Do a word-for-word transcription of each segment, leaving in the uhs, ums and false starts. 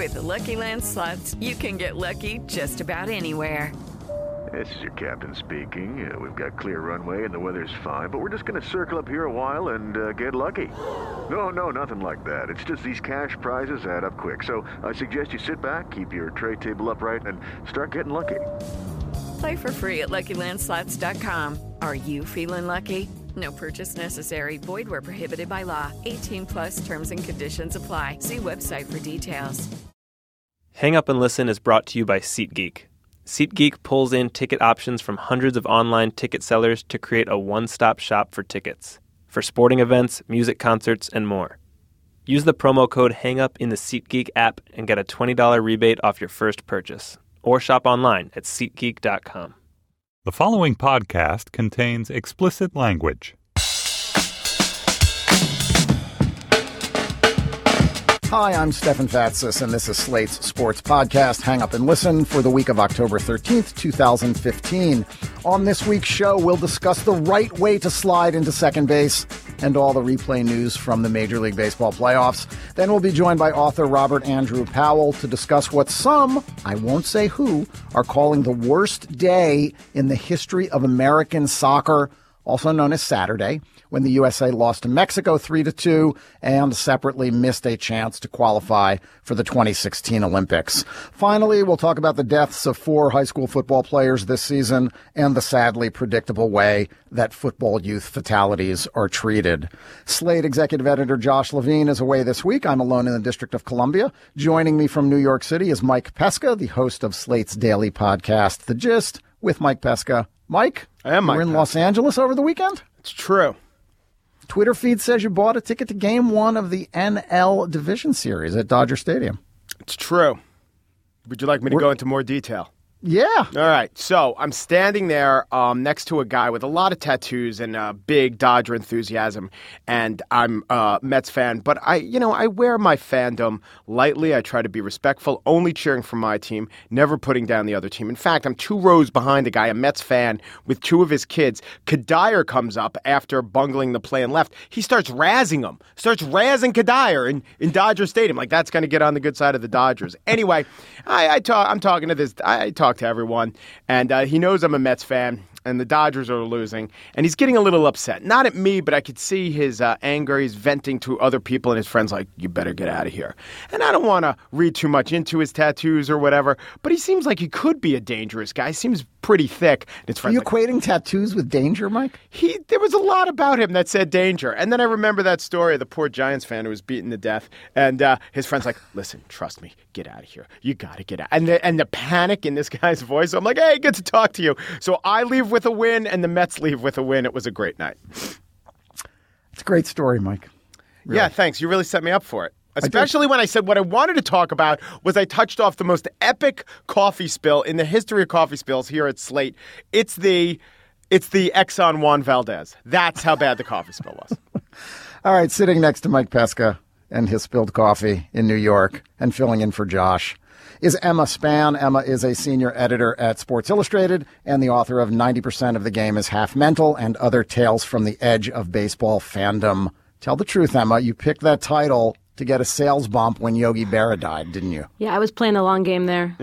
With the Lucky Land Slots, you can get lucky just about anywhere. This is your captain speaking. Uh, we've got clear runway and the weather's fine, but we're just going to circle up here a while and uh, get lucky. No, no, nothing like that. It's just these cash prizes add up quick. So I suggest you sit back, keep your tray table upright, and start getting lucky. Play for free at Lucky Land Slots dot com. Are you feeling lucky? No purchase necessary. Void where prohibited by law. eighteen plus terms and conditions apply. See website for details. Hang Up and Listen is brought to you by SeatGeek. SeatGeek pulls in ticket options from hundreds of online ticket sellers to create a one-stop shop for tickets. For sporting events, music concerts, and more. Use the promo code HANGUP in the SeatGeek app and get a twenty dollars rebate off your first purchase. Or shop online at SeatGeek dot com. The following podcast contains explicit language. Hi, I'm Stefan Fatsis, and this is Slate's sports podcast, Hang Up and Listen, for the week of October thirteenth, twenty fifteen. On this week's show, we'll discuss the right way to slide into second base and all the replay news from the Major League Baseball playoffs. Then we'll be joined by author Robert Andrew Powell to discuss what some, I won't say who, are calling the worst day in the history of American soccer, also known as Saturday, when the U S A lost to Mexico three to two and separately missed a chance to qualify for the twenty sixteen Olympics. Finally, we'll talk about the deaths of four high school football players this season and the sadly predictable way that football youth fatalities are treated. Slate executive editor Josh Levine is away this week. I'm alone in the District of Columbia. Joining me from New York City is Mike Pesca, the host of Slate's daily podcast, The Gist, with Mike Pesca. Mike, I am Mike you were in Pesca. Los Angeles over the weekend? It's true. Twitter feed says you bought a ticket to game one of the N L Division Series at Dodger Stadium. It's true. Would you like me to We're- go into more detail? Yeah. All right. So I'm standing there um, next to a guy with a lot of tattoos and uh, big Dodger enthusiasm. And I'm a Mets fan. But I, you know, I wear my fandom lightly. I try to be respectful, only cheering for my team, never putting down the other team. In fact, I'm two rows behind a guy, a Mets fan, with two of his kids. Kadire comes up after bungling the play and left. He starts razzing him, starts razzing Kadire in, in Dodger Stadium. Like, that's going to get on the good side of the Dodgers. Anyway, I, I talk, I'm talking to this. I talk to everyone, and uh, he knows I'm a Mets fan, and the Dodgers are losing, and he's getting a little upset. Not at me, but I could see his uh, anger. He's venting to other people, and his friends like, you better get out of here. And I don't want to read too much into his tattoos or whatever, but he seems like he could be a dangerous guy. He seems pretty thick. And his Are friends you like, equating tattoos with danger, Mike? He, there was a lot about him that said danger. And then I remember that story of the poor Giants fan who was beaten to death. And uh, his friend's like, listen, trust me, get out of here. You got to get out. And the, and the panic in this guy's voice. I'm like, hey, good to talk to you. So I leave with a win and the Mets leave with a win. It was a great night. It's a great story, Mike. Really. Yeah, thanks. You really set me up for it. Especially when I said what I wanted to talk about was I touched off the most epic coffee spill in the history of coffee spills here at Slate. It's the it's the Exxon Juan Valdez. That's how bad the coffee spill was. All right, sitting next to Mike Pesca and his spilled coffee in New York and filling in for Josh is Emma Span. Emma is a senior editor at Sports Illustrated and the author of ninety percent of the Game is Half Mental and Other Tales from the Edge of Baseball Fandom. Tell the truth, Emma. You picked that title to get a sales bump when Yogi Berra died, didn't you? Yeah, I was playing the long game there.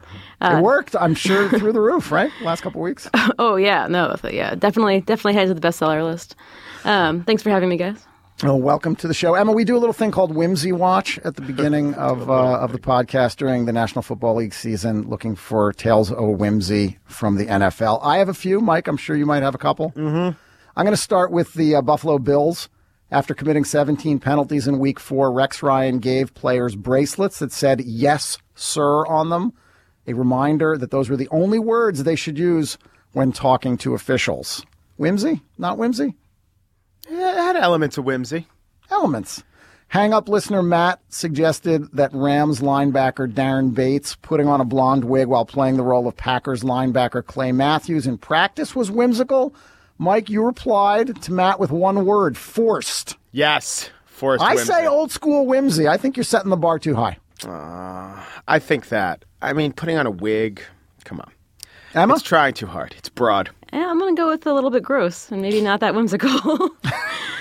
Uh, it worked, I'm sure, through the roof, right? Last couple of weeks. Oh, yeah. No, yeah. Definitely, definitely headed to the bestseller list. Um, thanks for having me, guys. Oh, welcome to the show. Emma, we do a little thing called Whimsy Watch at the beginning of uh, of the podcast during the National Football League season, looking for tales of whimsy from the N F L. I have a few. Mike, I'm sure you might have a couple. Mm-hmm. I'm going to start with the uh, Buffalo Bills. After committing seventeen penalties in week four, Rex Ryan gave players bracelets that said, yes, sir, on them. A reminder that those were the only words they should use when talking to officials. Whimsy? Not whimsy? Yeah, it had elements of whimsy. Elements. Hang-up listener Matt suggested that Rams linebacker Darren Bates putting on a blonde wig while playing the role of Packers linebacker Clay Matthews in practice was whimsical. Mike, you replied to Matt with one word, forced. Yes, forced I whimsy. say old school whimsy. I think you're setting the bar too high. Uh, I think that. I mean, putting on a wig, come on. Emma? It's trying too hard. It's broad. Yeah, I'm going to go with a little bit gross and maybe not that whimsical.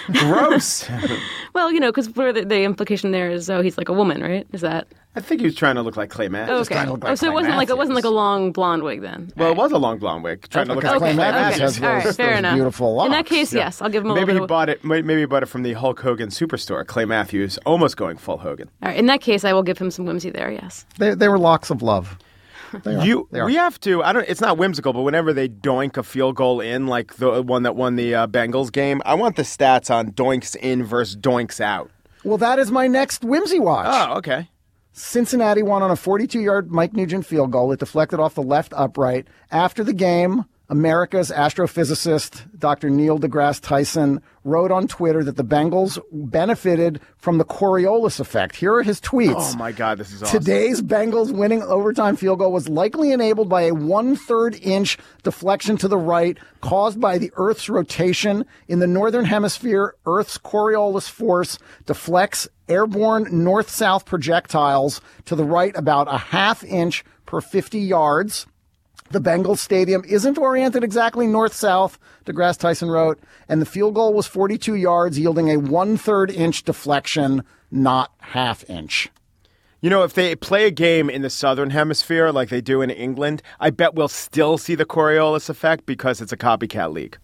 Gross. Well, you know, because the, the implication there is, oh, he's like a woman, right? Is that? I think he was trying to look like Clay Matthews. Okay. trying to look like oh, so Clay it wasn't like it wasn't Matthews. like a long blonde wig then. Well, it was a long blonde wig, trying to look Because like Clay Clay Matthews Matthews. has All right, those, fair those enough. beautiful locks. In that case, Yeah. yes, I'll give him a Maybe he little bit. bought it. may- Maybe he bought it from the Hulk Hogan Superstore. Clay Matthews, almost going full Hogan. All right, in that case, I will give him some whimsy there. Yes. They, they were locks of love. They are. You, They are. we have to. I don't. It's not whimsical, but whenever they doink a field goal in, like the one that won the uh, Bengals game, I want the stats on doinks in versus doinks out. Well, that is my next whimsy watch. Oh, okay. Cincinnati won on a forty-two-yard Mike Nugent field goal. It deflected off the left upright. After the game, America's astrophysicist, Doctor Neil deGrasse Tyson, wrote on Twitter that the Bengals benefited from the Coriolis effect. Here are his tweets. Oh my God, this is awesome. Today's Bengals winning overtime field goal was likely enabled by a one-third inch deflection to the right caused by the Earth's rotation. In the northern hemisphere, Earth's Coriolis force deflects airborne north-south projectiles to the right about a half inch per fifty yards. The Bengals stadium isn't oriented exactly north-south, DeGrasse Tyson wrote, and the field goal was forty-two yards, yielding a one-third inch deflection, not half-inch. You know, if they play a game in the southern hemisphere like they do in England, I bet we'll still see the Coriolis effect because it's a copycat league.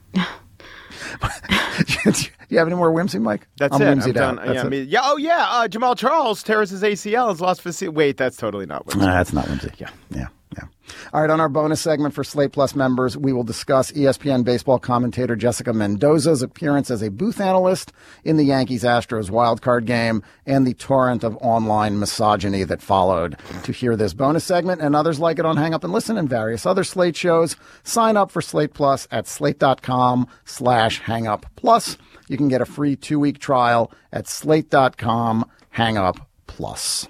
Do you have any more whimsy, Mike? That's I'm it. whimsied I'm done. out. That's yeah, it. I mean, yeah. Oh, yeah. Uh, Jamal Charles tears his A C L. Has lost for. Wait, that's totally not whimsy. Nah, that's not whimsy. Yeah, yeah, yeah. All right, on our bonus segment for Slate Plus members, we will discuss E S P N baseball commentator Jessica Mendoza's appearance as a booth analyst in the Yankees-Astros wildcard game and the torrent of online misogyny that followed. To hear this bonus segment and others like it on Hang Up and Listen and various other Slate shows, sign up for Slate Plus at slate.com slash hang up plus. You can get a free two-week trial at slate.com hang up plus.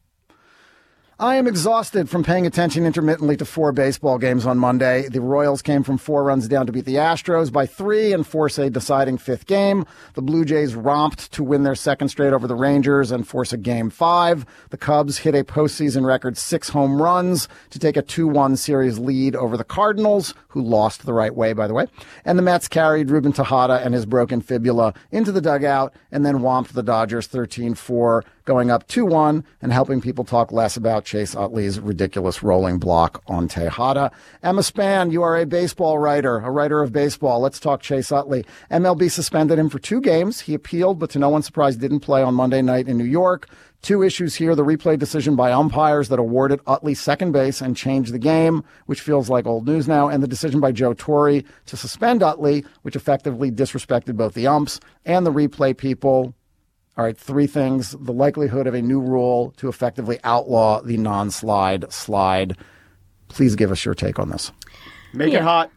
I am exhausted from paying attention intermittently to four baseball games on Monday. The Royals came from four runs down to beat the Astros by three and force a deciding fifth game. The Blue Jays romped to win their second straight over the Rangers and force a game five. The Cubs hit a postseason record six home runs to take a two one series lead over the Cardinals, who lost the right way, by the way. And the Mets carried Ruben Tejada and his broken fibula into the dugout and then whomped the Dodgers thirteen four, going up two one and helping people talk less about Chase Utley's ridiculous rolling block on Tejada. Emma Spann, you are a baseball writer, a writer of baseball. Let's talk Chase Utley. M L B suspended him for two games. He appealed, but to no one's surprise, didn't play on Monday night in New York. Two issues here: the replay decision by umpires that awarded Utley second base and changed the game, which feels like old news now, and the decision by Joe Torre to suspend Utley, which effectively disrespected both the umps and the replay people. All right, three things. The likelihood of a new rule to effectively outlaw the non-slide slide. Please give us your take on this. Make Yeah. it hot.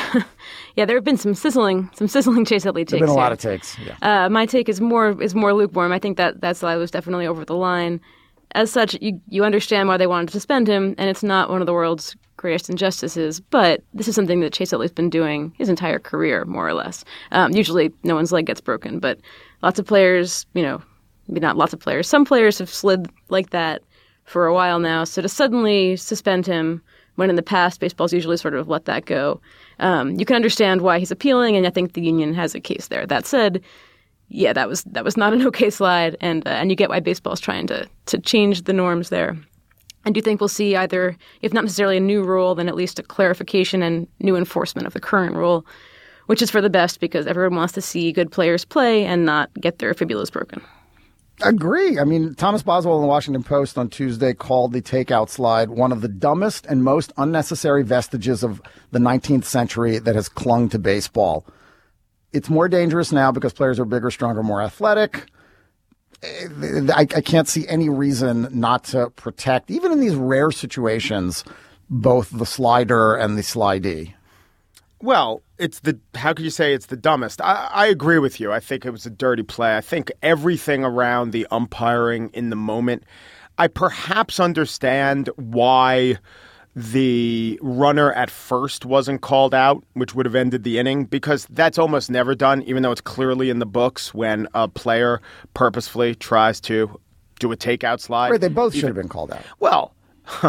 Yeah, there have been some sizzling, some sizzling Chase Utley takes. There have been a here. lot of takes. Yeah. Uh, my take is more is more lukewarm. I think that that slide was definitely over the line. As such, you you understand why they wanted to suspend him, and it's not one of the world's greatest injustices. But this is something that Chase Utley's been doing his entire career, more or less. Um, usually, no one's leg gets broken, but lots of players, you know, maybe not lots of players. Some players have slid like that for a while now. So to suddenly suspend him, when in the past baseball's usually sort of let that go, um, you can understand why he's appealing, and I think the union has a case there. That said, yeah, that was that was not an okay slide, and uh, and you get why baseball's trying to to change the norms there. I do think we'll see either, if not necessarily a new rule, then at least a clarification and new enforcement of the current rule, which is for the best because everyone wants to see good players play and not get their fibulas broken. Agree. I mean, Thomas Boswell in the Washington Post on Tuesday called the takeout slide one of the dumbest and most unnecessary vestiges of the nineteenth century that has clung to baseball. It's more dangerous now because players are bigger, stronger, more athletic. I, I can't see any reason not to protect, even in these rare situations, both the slider and the slidee. Well, it's the, how could you say it's the dumbest? I, I agree with you. I think it was a dirty play. I think everything around the umpiring in the moment, I perhaps understand why the runner at first wasn't called out, which would have ended the inning, because that's almost never done, even though it's clearly in the books when a player purposefully tries to do a takeout slide. Right, they both should Even- have been called out. Well,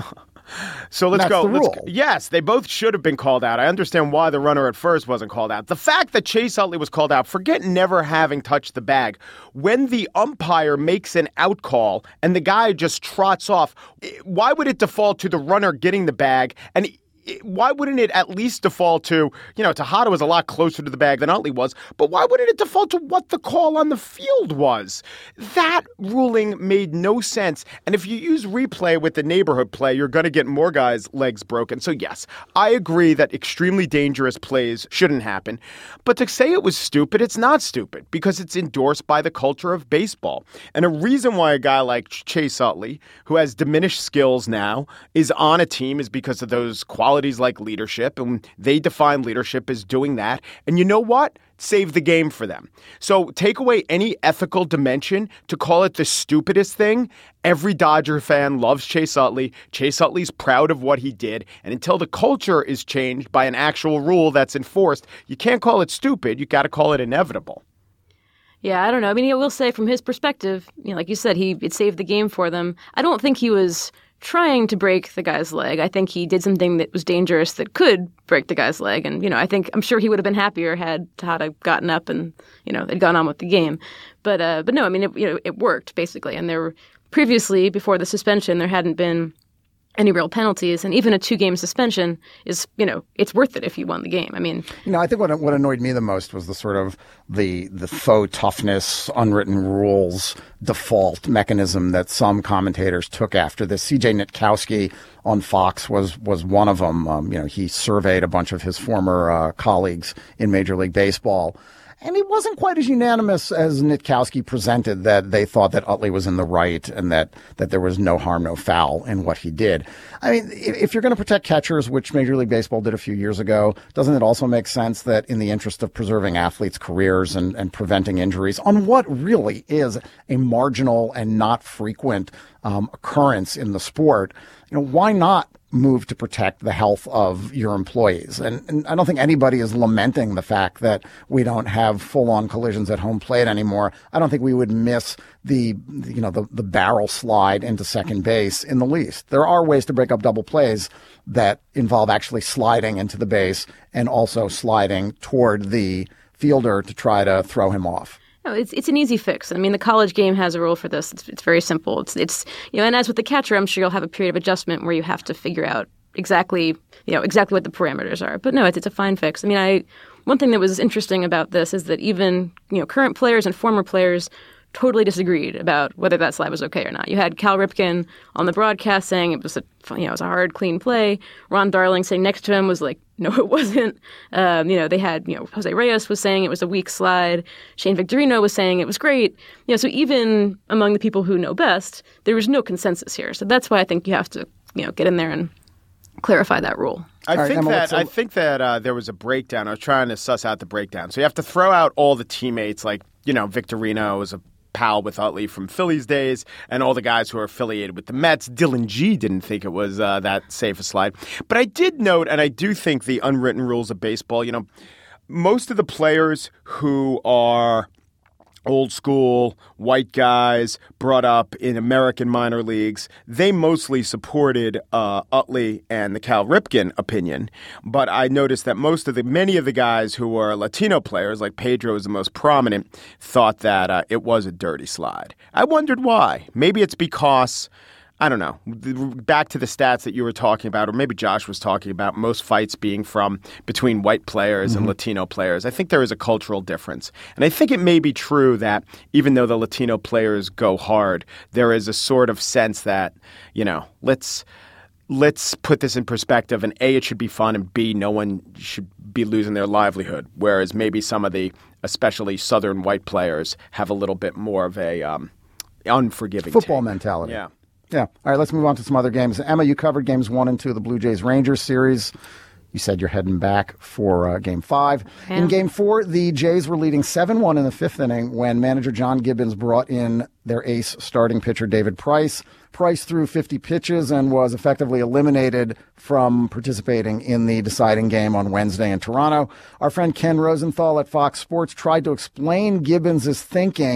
So let's That's go. the Let's rule. go. Yes, they both should have been called out. I understand why the runner at first wasn't called out. The fact that Chase Utley was called out, forget never having touched the bag. When the umpire makes an out call and the guy just trots off, why would it default to the runner getting the bag? And why wouldn't it at least default to, you know, Tejada was a lot closer to the bag than Utley was, but why wouldn't it default to what the call on the field was? That ruling made no sense. And if you use replay with the neighborhood play, you're going to get more guys' legs broken. So yes, I agree that extremely dangerous plays shouldn't happen. But to say it was stupid, it's not stupid because it's endorsed by the culture of baseball. And a reason why a guy like Chase Utley, who has diminished skills now, is on a team is because of those qualities like leadership, and they define leadership as doing that. And you know what? Save the game for them. So take away any ethical dimension to call it the stupidest thing. Every Dodger fan loves Chase Utley. Chase Utley's proud of what he did. And until the culture is changed by an actual rule that's enforced, you can't call it stupid. You got to call it inevitable. Yeah, I don't know. I mean, I will say from his perspective, you know, like you said, he it saved the game for them. I don't think he was trying to break the guy's leg. I think he did something that was dangerous that could break the guy's leg. And, you know, I think I'm sure he would have been happier had Tejada gotten up and, you know, they'd gone on with the game. But uh, but no, I mean, it, you know, it worked basically. And there were previously, before the suspension, there hadn't been any real penalties. And even a two-game suspension is, you know, it's worth it if you won the game. I mean, you know, I think what what annoyed me the most was the sort of the the faux toughness, unwritten rules default mechanism that some commentators took after this. C J Nitkowski on Fox was was one of them. Um, you know, he surveyed a bunch of his former uh, colleagues in Major League Baseball. And he wasn't quite as unanimous as Nitkowski presented that they thought that Utley was in the right and that, that there was no harm, no foul in what he did. I mean, if you're going to protect catchers, which Major League Baseball did a few years ago, doesn't it also make sense that in the interest of preserving athletes' careers and, and preventing injuries on what really is a marginal and not frequent um, occurrence in the sport, you know, why not move to protect the health of your employees? And, and I don't think anybody is lamenting the fact that we don't have full-on collisions at home plate anymore. I don't think we would miss the, you know, the, the barrel slide into second base in the least. There are ways to break up double plays that involve actually sliding into the base and also sliding toward the fielder to try to throw him off. No, it's it's an easy fix. I mean, the college game has a rule for this. It's it's very simple. It's it's you know, and as with the catcher, I'm sure you'll have a period of adjustment where you have to figure out exactly you know exactly what the parameters are. But no, it's it's a fine fix. I mean, I one thing that was interesting about this is that even you know current players and former players totally disagreed about whether that slide was okay or not. You had Cal Ripken on the broadcast saying it was a you know it was a hard, clean play. Ron Darling saying next to him was like, no, it wasn't. Um, you know, they had, you know, Jose Reyes was saying it was a weak slide. Shane Victorino was saying it was great. You know, so even among the people who know best, there was no consensus here. So that's why I think you have to, you know, get in there and clarify that rule. I right, think Emma, that let's- I think that uh, there was a breakdown. I was trying to suss out the breakdown. So you have to throw out all the teammates, like, you know, Victorino was a pal with Utley from Phillies days, and all the guys who are affiliated with the Mets. Dylan G didn't think it was uh, that safe a slide. But I did note, and I do think the unwritten rules of baseball, you know, most of the players who are old school, white guys brought up in American minor leagues, they mostly supported uh, Utley and the Cal Ripken opinion. But I noticed that most of the, many of the guys who were Latino players, like Pedro is the most prominent, thought that uh, it was a dirty slide. I wondered why. Maybe it's because, I don't know, back to the stats that you were talking about, or maybe Josh was talking about, most fights being from between white players mm-hmm. and Latino players. I think there is a cultural difference. And I think it may be true that even though the Latino players go hard, there is a sort of sense that, you know, let's let's put this in perspective, and A, it should be fun, and B, no one should be losing their livelihood. Whereas maybe some of the, especially Southern white players, have a little bit more of a um, unforgiving football take. mentality. Yeah. Yeah. All right, let's move on to some other games. Emma, you covered games one and two of the Blue Jays Rangers series. You said you're heading back for uh, game five. Yeah. In game four, the Jays were leading seven one in the fifth inning when manager John Gibbons brought in their ace starting pitcher David Price. Price threw fifty pitches and was effectively eliminated from participating in the deciding game on Wednesday in Toronto. Our friend Ken Rosenthal at Fox Sports tried to explain Gibbons' thinking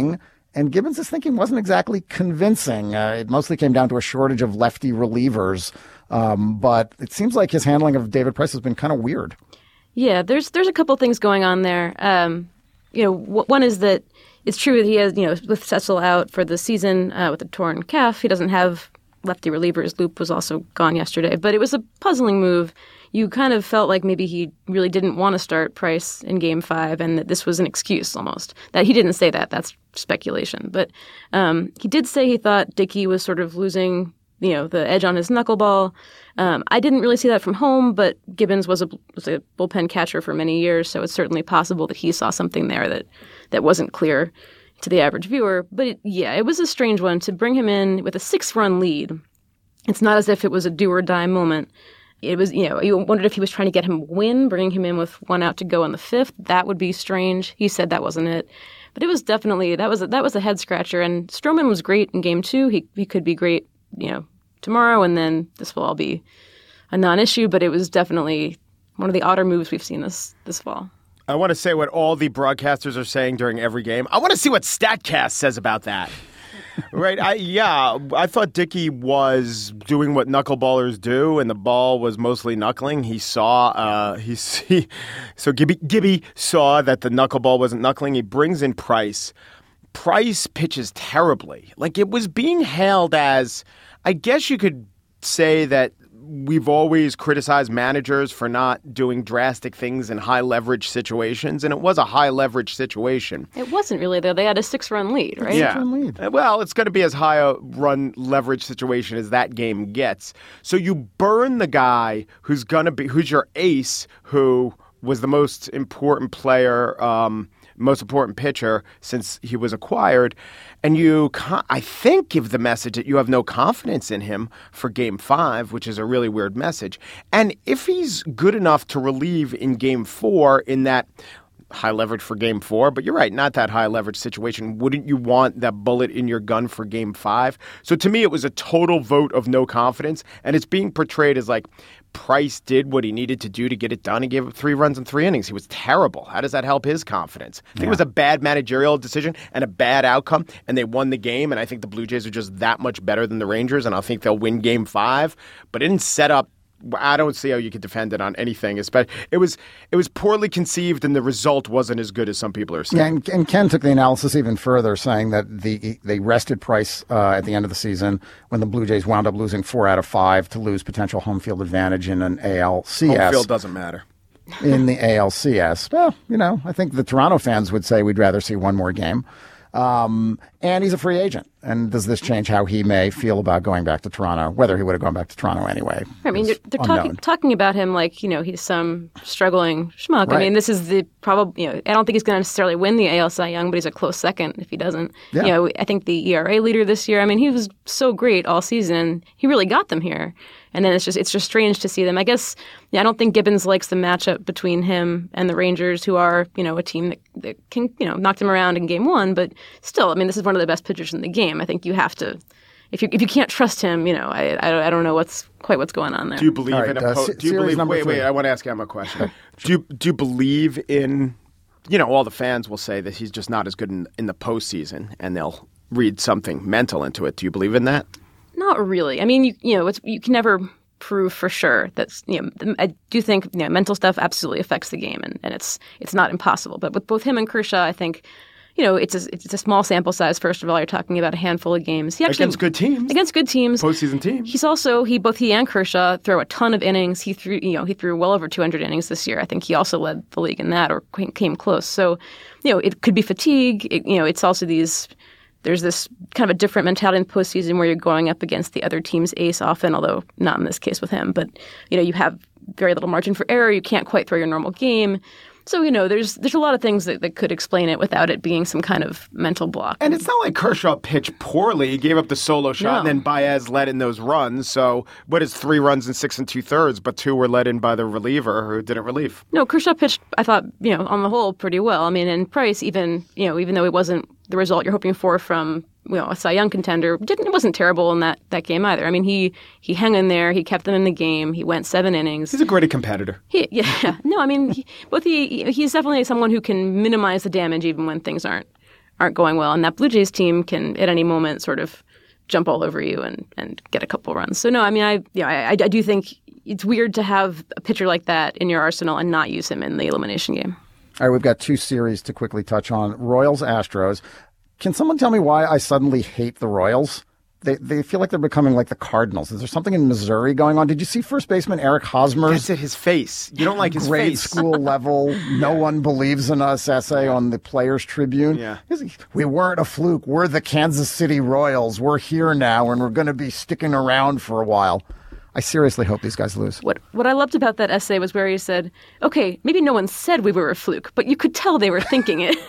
And Gibbons' thinking wasn't exactly convincing. Uh, it mostly came down to a shortage of lefty relievers. Um, but it seems like his handling of David Price has been kind of weird. Yeah, there's there's a couple things going on there. Um, you know, w- one is that it's true that he has, you know, with Cecil out for the season uh, with a torn calf, he doesn't have lefty relievers. Loop was also gone yesterday. But it was a puzzling move. You kind of felt like maybe he really didn't want to start Price in Game Five, and that this was an excuse almost. That he didn't say that. That's speculation. But um, he did say he thought Dickey was sort of losing, you know, the edge on his knuckleball. Um, I didn't really see that from home, but Gibbons was a was a bullpen catcher for many years, so it's certainly possible that he saw something there that that wasn't clear to the average viewer. But it, yeah, it was a strange one to bring him in with a six-run lead. It's not as if it was a do-or-die moment. It was, you know, you wondered if he was trying to get him a win, bringing him in with one out to go in the fifth. That would be strange. He said that wasn't it. But it was definitely, that was a, that was a head-scratcher. And Stroman was great in Game Two. He he could be great, you know, tomorrow, and then this will all be a non-issue. But it was definitely one of the odder moves we've seen this this fall. I want to say what all the broadcasters are saying during every game. I want to see what StatCast says about that. Right. I, yeah, I thought Dickey was doing what knuckleballers do, and the ball was mostly knuckling. He saw, uh, he, he so Gibby, Gibby saw that the knuckleball wasn't knuckling. He brings in Price. Price pitches terribly. Like, it was being hailed as, I guess you could say that we've always criticized managers for not doing drastic things in high leverage situations, and it was a high leverage situation. It wasn't really, though. They had a six-run lead, right? Yeah. Six-run lead. Well, it's going to be as high a run leverage situation as that game gets. So you burn the guy who's going to be, who's your ace, who was the most important player, um, most important pitcher since he was acquired. And you, I think, give the message that you have no confidence in him for Game Five, which is a really weird message. And if he's good enough to relieve in Game Four in that high leverage for Game Four, but you're right, not that high leverage situation, wouldn't you want that bullet in your gun for Game Five? So to me, it was a total vote of no confidence, and it's being portrayed as like Price did what he needed to do to get it done. He gave up three runs in three innings. He was terrible. How does that help his confidence? I think yeah. it was a bad managerial decision and a bad outcome, and they won the game, and I think the Blue Jays are just that much better than the Rangers, and I think they'll win Game Five, but it didn't set up. I don't see how you could defend it on anything. It was it was poorly conceived, and the result wasn't as good as some people are saying. Yeah, and, and Ken took the analysis even further, saying that the they rested Price uh, at the end of the season when the Blue Jays wound up losing four out of five to lose potential home field advantage in an A L C S. Home field doesn't matter. In the A L C S. Well, you know, I think the Toronto fans would say we'd rather see one more game. Um, and he's a free agent. And does this change how he may feel about going back to Toronto, whether he would have gone back to Toronto anyway? I mean, they're, they're talking talking about him like, you know, he's some struggling schmuck. Right. I mean, this is the probably, you know, I don't think he's going to necessarily win the A L Cy Young, but he's a close second if he doesn't. Yeah. You know, I think the E R A leader this year, I mean, he was so great all season. He really got them here. And then it's just it's just strange to see them. I guess yeah, I don't think Gibbons likes the matchup between him and the Rangers, who are, you know, a team that, that can, you know, knocked him around in game one. But still, I mean, this is one of the best pitchers in the game. I think you have to, if you if you can't trust him, you know, I I, I don't know what's quite what's going on there. Do you believe right, in a uh, po- s- do you believe wait three. wait I want to ask him a question. do you do you believe in, you know, all the fans will say that he's just not as good in, in the postseason, and they'll read something mental into it. Do you believe in that? Not really. I mean, you you know, it's you can never prove for sure that's, you know, I do think, you know, mental stuff absolutely affects the game, and, and it's it's not impossible. But with both him and Kershaw, I think, you know, it's a, it's a small sample size. First of all, you're talking about a handful of games. He actually, against good teams. Against good teams. Postseason teams. He's also, he both he and Kershaw throw a ton of innings. He threw, you know, he threw well over two hundred innings this year. I think he also led the league in that, or came close. So, you know, it could be fatigue. It, you know, it's also these, there's this kind of a different mentality in the postseason where you're going up against the other team's ace often, although not in this case with him. But, you know, you have very little margin for error. You can't quite throw your normal game. So, you know, there's there's a lot of things that, that could explain it without it being some kind of mental block. And it's not like Kershaw pitched poorly. He gave up the solo shot, No. and then Baez led in those runs. So what is three runs in six and two-thirds, but two were led in by the reliever who didn't relieve. No, Kershaw pitched, I thought, you know, on the whole, pretty well. I mean, and Price, even, you know, even though it wasn't the result you're hoping for from, you know, a Cy Young contender, didn't it wasn't terrible in that, that game either. I mean, he he hung in there, he kept them in the game, he went seven innings. He's a great competitor. He, yeah, no, I mean, he, both he he's definitely someone who can minimize the damage even when things aren't aren't going well. And that Blue Jays team can at any moment sort of jump all over you and, and get a couple runs. So no, I mean, I yeah, I, I do think it's weird to have a pitcher like that in your arsenal and not use him in the elimination game. All right, we've got two series to quickly touch on. Royals, Astros. Can someone tell me why I suddenly hate the Royals? They they feel like they're becoming like the Cardinals. Is there something in Missouri going on? Did you see first baseman Eric Hosmer's That's it, his face. You don't like his grade face. school level, no one believes in us essay on the Players Tribune? Yeah. We weren't a fluke. We're the Kansas City Royals. We're here now, and we're going to be sticking around for a while. I seriously hope these guys lose. What what I loved about that essay was where he said, okay, maybe no one said we were a fluke, but you could tell they were thinking it.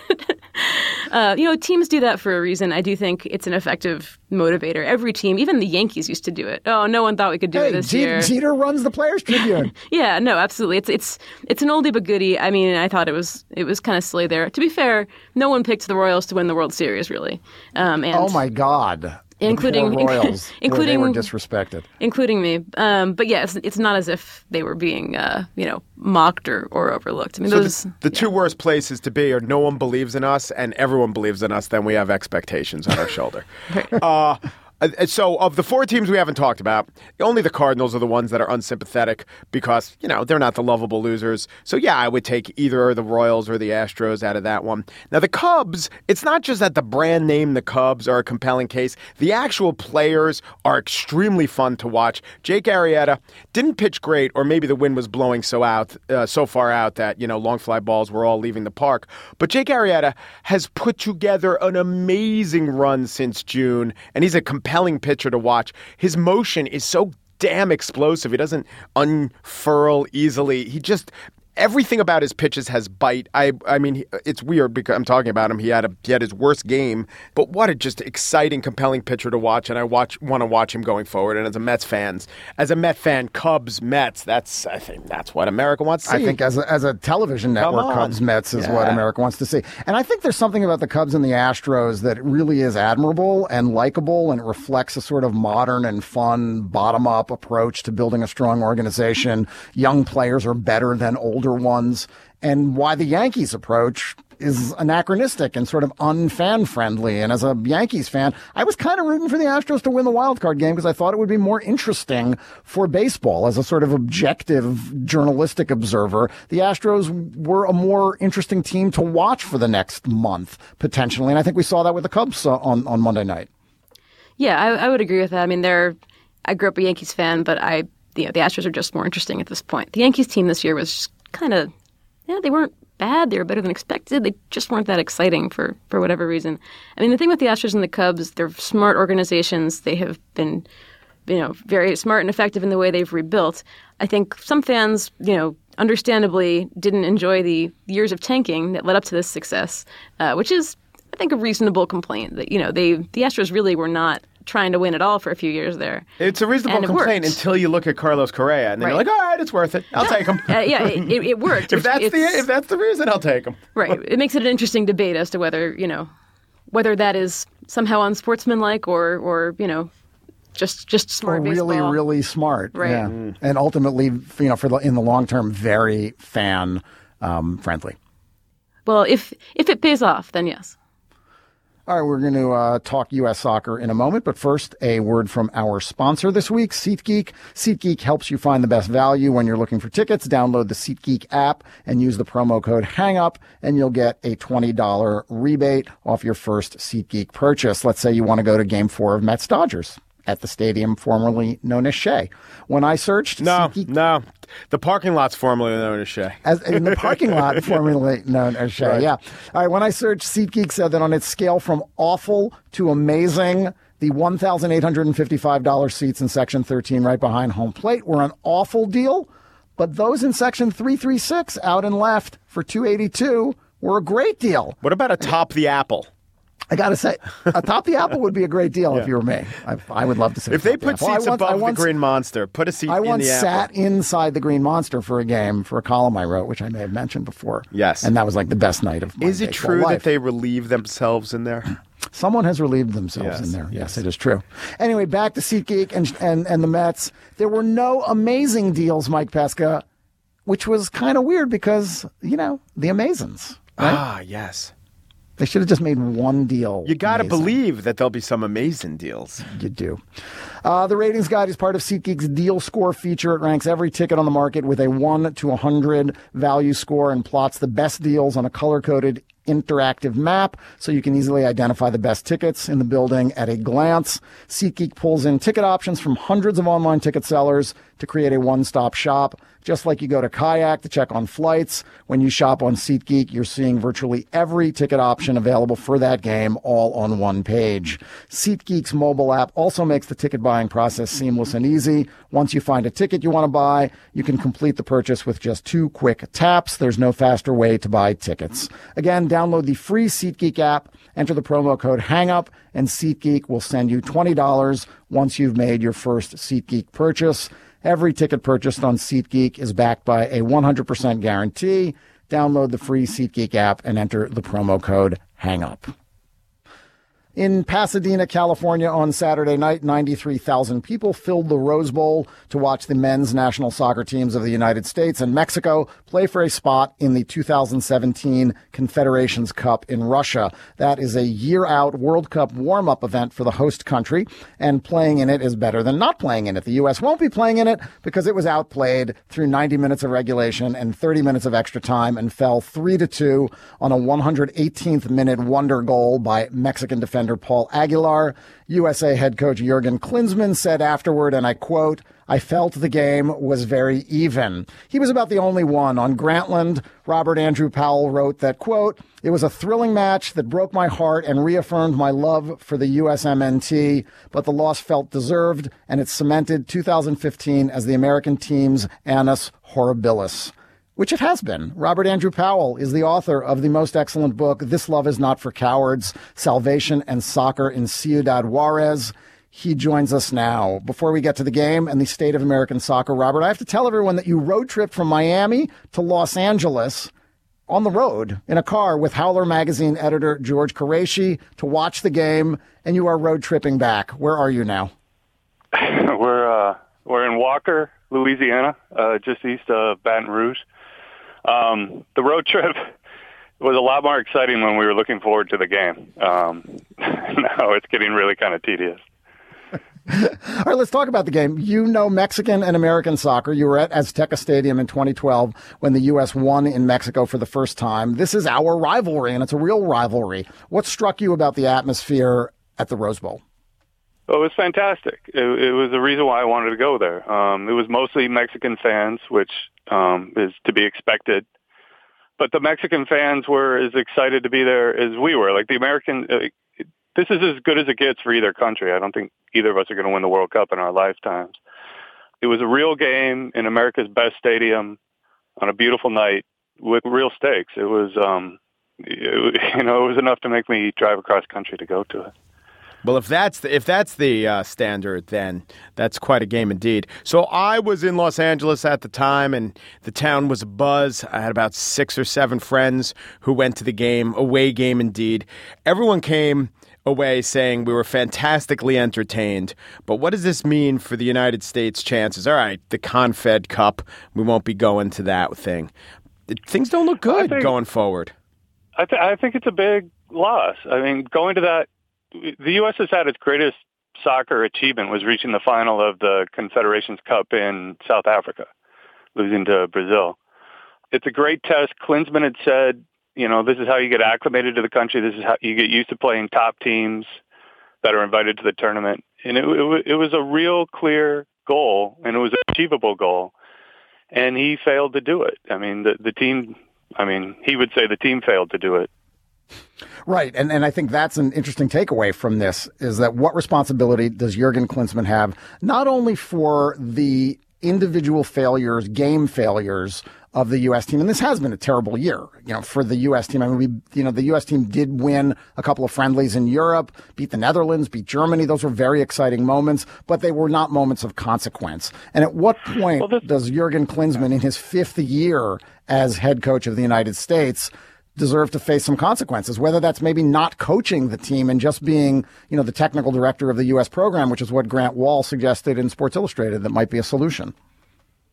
uh, you know, teams do that for a reason. I do think it's an effective motivator. Every team, even the Yankees used to do it. Oh, no one thought we could do hey, it this Jeter, year. Jeter runs the Players Tribune. Yeah, no, absolutely. It's it's it's an oldie but goodie. I mean, I thought it was it was kind of silly there. To be fair, no one picked the Royals to win the World Series, really. Um, and Oh, my God. Including, the poor Royals, including, where they were disrespected. Including me. Um, but yeah, it's, it's not as if they were being, uh, you know, mocked or, or overlooked. I mean, So those, the, the two worst places to be are no one believes in us and everyone believes in us, then we have expectations on our shoulder. Uh, so of the four teams we haven't talked about, only the Cardinals are the ones that are unsympathetic because, you know, they're not the lovable losers. So, yeah, I would take either the Royals or the Astros out of that one. Now, the Cubs, it's not just that the brand name, the Cubs, are a compelling case. The actual players are extremely fun to watch. Jake Arrieta didn't pitch great, or maybe the wind was blowing so out, uh, so far out that, you know, long fly balls were all leaving the park. But Jake Arrieta has put together an amazing run since June, and he's a compelling compelling pitcher to watch. His motion is so damn explosive. He doesn't unfurl easily. He just everything about his pitches has bite. I I mean, it's weird because I'm talking about him. He had a he had his worst game, but what a just exciting, compelling pitcher to watch. And I watch want to watch him going forward. And as a Mets fans, as a Met fan, Cubs, Mets. That's I think that's what America wants to see. I think as a, as a television network, Cubs Mets is yeah. what America wants to see. And I think there's something about the Cubs and the Astros that really is admirable and likable, and it reflects a sort of modern and fun bottom up approach to building a strong organization. Young players are better than older ones, and why the Yankees approach is anachronistic and sort of unfan friendly. And as a Yankees fan, I was kind of rooting for the Astros to win the wild card game because I thought it would be more interesting for baseball as a sort of objective journalistic observer. The Astros were a more interesting team to watch for the next month potentially, and I think we saw that with the Cubs on on Monday night. Yeah, I, I would agree with that. I mean, they're I grew up a Yankees fan, but I you know, the Astros are just more interesting at this point. The Yankees team this year was just kind of, yeah, they weren't bad. They were better than expected. They just weren't that exciting for, for whatever reason. I mean, the thing with the Astros and the Cubs, they're smart organizations. They have been, you know, very smart and effective in the way they've rebuilt. I think some fans, you know, understandably didn't enjoy the years of tanking that led up to this success, uh, which is, I think, a reasonable complaint that, you know, they the Astros really were not trying to win it all for a few years there. It's a reasonable and it complaint worked. Until you look at Carlos Correa, and then Right. you're like, all right, it's worth it. I'll take him. Uh, yeah, it, it, it worked. if that's It's- the if that's the reason, I'll take him. Right. It makes it an interesting debate as to whether, you know, whether that is somehow unsportsmanlike or, or you know, just just smart Or really, baseball. really smart. Right. Yeah. And ultimately, you know, for the, in the long term, very fan um, friendly. Well, if if it pays off, then yes. All right, we're going to uh, talk U S soccer in a moment, but first, a word from our sponsor this week, SeatGeek. SeatGeek helps you find the best value when you're looking for tickets. Download the SeatGeek app and use the promo code HANGUP, and you'll get a twenty dollars rebate off your first SeatGeek purchase. Let's say you want to go to Game four of Mets Dodgers at the stadium formerly known as Shea. When I searched No, SeatGeek, no. The parking lot's formerly known as Shea. as in the parking lot formerly known as Shea. Right. Yeah. All right. When I searched, SeatGeek said that on its scale from awful to amazing, the one thousand eight hundred fifty-five dollars seats in Section thirteen right behind home plate were an awful deal, but those in Section three thirty-six out and left for two hundred eighty-two dollars were a great deal. What about atop the apple? I got to say, atop the apple would be a great deal if you were me. I, I would love to sit If they atop the put apple. I seats once- I above once- the Green Monster, put a seat I in once the sat apple. inside the Green Monster for a game for a column I wrote, which I may have mentioned before. Yes. And that was like the best night of my Is it baseball true life. that they relieve themselves in there? Someone has relieved themselves Yes, in there. Yes, it is true. Anyway, back to SeatGeek and, and, and the Mets. There were no amazing deals, Mike Pesca, which was kind of weird because, you know, the Amazons. Right? Ah, yes. They should have just made one deal. You got to amazing. believe that there'll be some amazing deals. You do. Uh, the Ratings Guide is part of SeatGeek's Deal Score feature. It ranks every ticket on the market with a one to one hundred value score and plots the best deals on a color-coded interactive map so you can easily identify the best tickets in the building at a glance. SeatGeek pulls in ticket options from hundreds of online ticket sellers to create a one-stop shop. Just like you go to Kayak to check on flights, when you shop on SeatGeek, you're seeing virtually every ticket option available for that game all on one page. SeatGeek's mobile app also makes the ticket buying process seamless and easy. Once you find a ticket you want to buy, you can complete the purchase with just two quick taps. There's no faster way to buy tickets. Again, download the free SeatGeek app, enter the promo code HANGUP, and SeatGeek will send you twenty dollars once you've made your first SeatGeek purchase. Every ticket purchased on SeatGeek is backed by a one hundred percent guarantee. Download the free SeatGeek app and enter the promo code HANGUP. In Pasadena, California on Saturday night, ninety-three thousand people filled the Rose Bowl to watch the men's national soccer teams of the United States and Mexico play for a spot in the two thousand seventeen Confederations Cup in Russia. That is a year-out World Cup warm-up event for the host country, and playing in it is better than not playing in it. The U S won't be playing in it because it was outplayed through ninety minutes of regulation and thirty minutes of extra time and fell three to two on a one hundred eighteenth minute wonder goal by Mexican defender Paul Aguilar. U S A head coach Jurgen Klinsmann said afterward, and I quote, "I felt the game was very even." He was about the only one. On Grantland, Robert Andrew Powell wrote that, quote, "It was a thrilling match that broke my heart and reaffirmed my love for the U S M N T, but the loss felt deserved, and it cemented two thousand fifteen as the American team's annus horribilis." Which it has been. Robert Andrew Powell is the author of the most excellent book, This Love Is Not for Cowards, Salvation and Soccer in Ciudad Juarez. He joins us now. Before we get to the game and the state of American soccer, Robert, I have to tell everyone that you road tripped from Miami to Los Angeles on the road in a car with Howler Magazine editor George Qureshi to watch the game, and you are road tripping back. Where are you now? we're uh, we're in Walker, Louisiana, uh, just east of Baton Rouge. Um, the road trip was a lot more exciting when we were looking forward to the game. Um, now it's getting really kind of tedious. All right, let's talk about the game. You know Mexican and American soccer. You were at Azteca Stadium in twenty twelve when the U S won in Mexico for the first time. This is our rivalry, and it's a real rivalry. What struck you about the atmosphere at the Rose Bowl? Well, it was fantastic. It, it was the reason why I wanted to go there. Um, it was mostly Mexican fans, which um, is to be expected. But the Mexican fans were as excited to be there as we were. Like the American, uh, this is as good as it gets for either country. I don't think either of us are going to win the World Cup in our lifetimes. It was a real game in America's best stadium on a beautiful night with real stakes. It was, um, it, you know, it was enough to make me drive across country to go to it. Well, if that's the, if that's the uh, standard, then that's quite a game indeed. So I was in Los Angeles at the time, and the town was abuzz. I had about six or seven friends who went to the game, away game indeed. Everyone came away saying we were fantastically entertained. But what does this mean for the United States' chances? All right, the Confed Cup, we won't be going to that thing. Things don't look good think, going forward. I, th- I think it's a big loss. I mean, going to that, the U S has had its greatest soccer achievement was reaching the final of the Confederations Cup in South Africa, losing to Brazil. It's a great test. Klinsmann had said, you know, this is how you get acclimated to the country. This is how you get used to playing top teams that are invited to the tournament. And it, it, it was a real clear goal, and it was an achievable goal. And he failed to do it. I mean, the, the team, I mean, he would say the team failed to do it. Right. And and I think that's an interesting takeaway from this is that what responsibility does Jurgen Klinsmann have, not only for the individual failures, game failures of the U S team, and this has been a terrible year, you know, for the U S team. I mean, we, you know, the U S team did win a couple of friendlies in Europe, beat the Netherlands, beat Germany. Those were very exciting moments, but they were not moments of consequence. And at what point well, this- does Jurgen Klinsmann, in his fifth year as head coach of the United States, deserve to face some consequences, whether that's maybe not coaching the team and just being, you know, the technical director of the U S program, which is what Grant Wahl suggested in Sports Illustrated that might be a solution?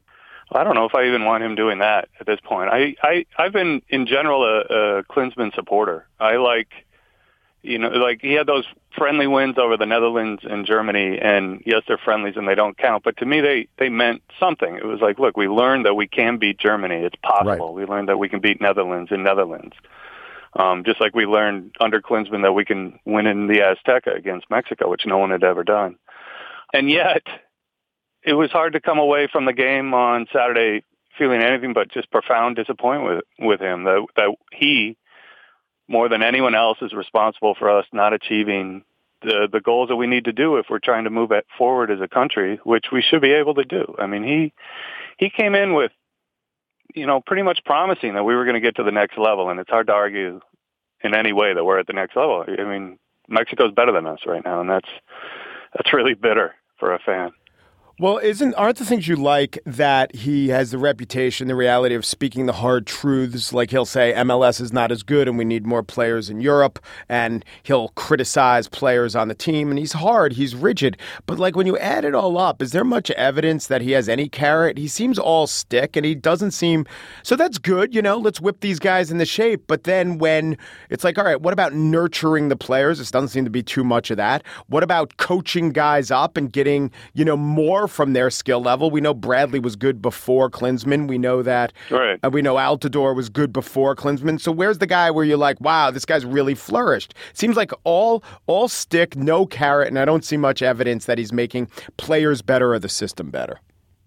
I don't know if I even want him doing that at this point. I, I, I've been, in general, a, a Klinsmann supporter. I like, you know, like he had those friendly wins over the Netherlands and Germany, and yes, they're friendlies and they don't count, but to me they, they meant something. It was like, look, we learned that we can beat Germany. It's possible. Right. We learned that we can beat Netherlands in Netherlands. Um, just like we learned under Klinsmann that we can win in the Azteca against Mexico, which no one had ever done. And yet, it was hard to come away from the game on Saturday feeling anything but just profound disappointment with, with him, that, that he, more than anyone else, is responsible for us not achieving the, the goals that we need to do if we're trying to move it forward as a country, which we should be able to do. I mean, he he came in with, you know, pretty much promising that we were going to get to the next level, and it's hard to argue in any way that we're at the next level. I mean, Mexico's better than us right now, and that's that's really bitter for a fan. Well, isn't aren't the things you like that he has the reputation, the reality of speaking the hard truths? Like he'll say M L S is not as good and we need more players in Europe, and he'll criticize players on the team, and he's hard, he's rigid. But like when you add it all up, is there much evidence that he has any carrot? He seems all stick, and he doesn't seem so. That's good, you know. Let's whip these guys into shape. But then when it's like, all right, what about nurturing the players? This doesn't seem to be too much of that. What about coaching guys up and getting, you know, more from their skill level? We know Bradley was good before Klinsmann. We know that. Right. Uh, we know Altidore was good before Klinsmann. So where's the guy where you're like, wow, this guy's really flourished? Seems like all all stick, no carrot, and I don't see much evidence that he's making players better or the system better.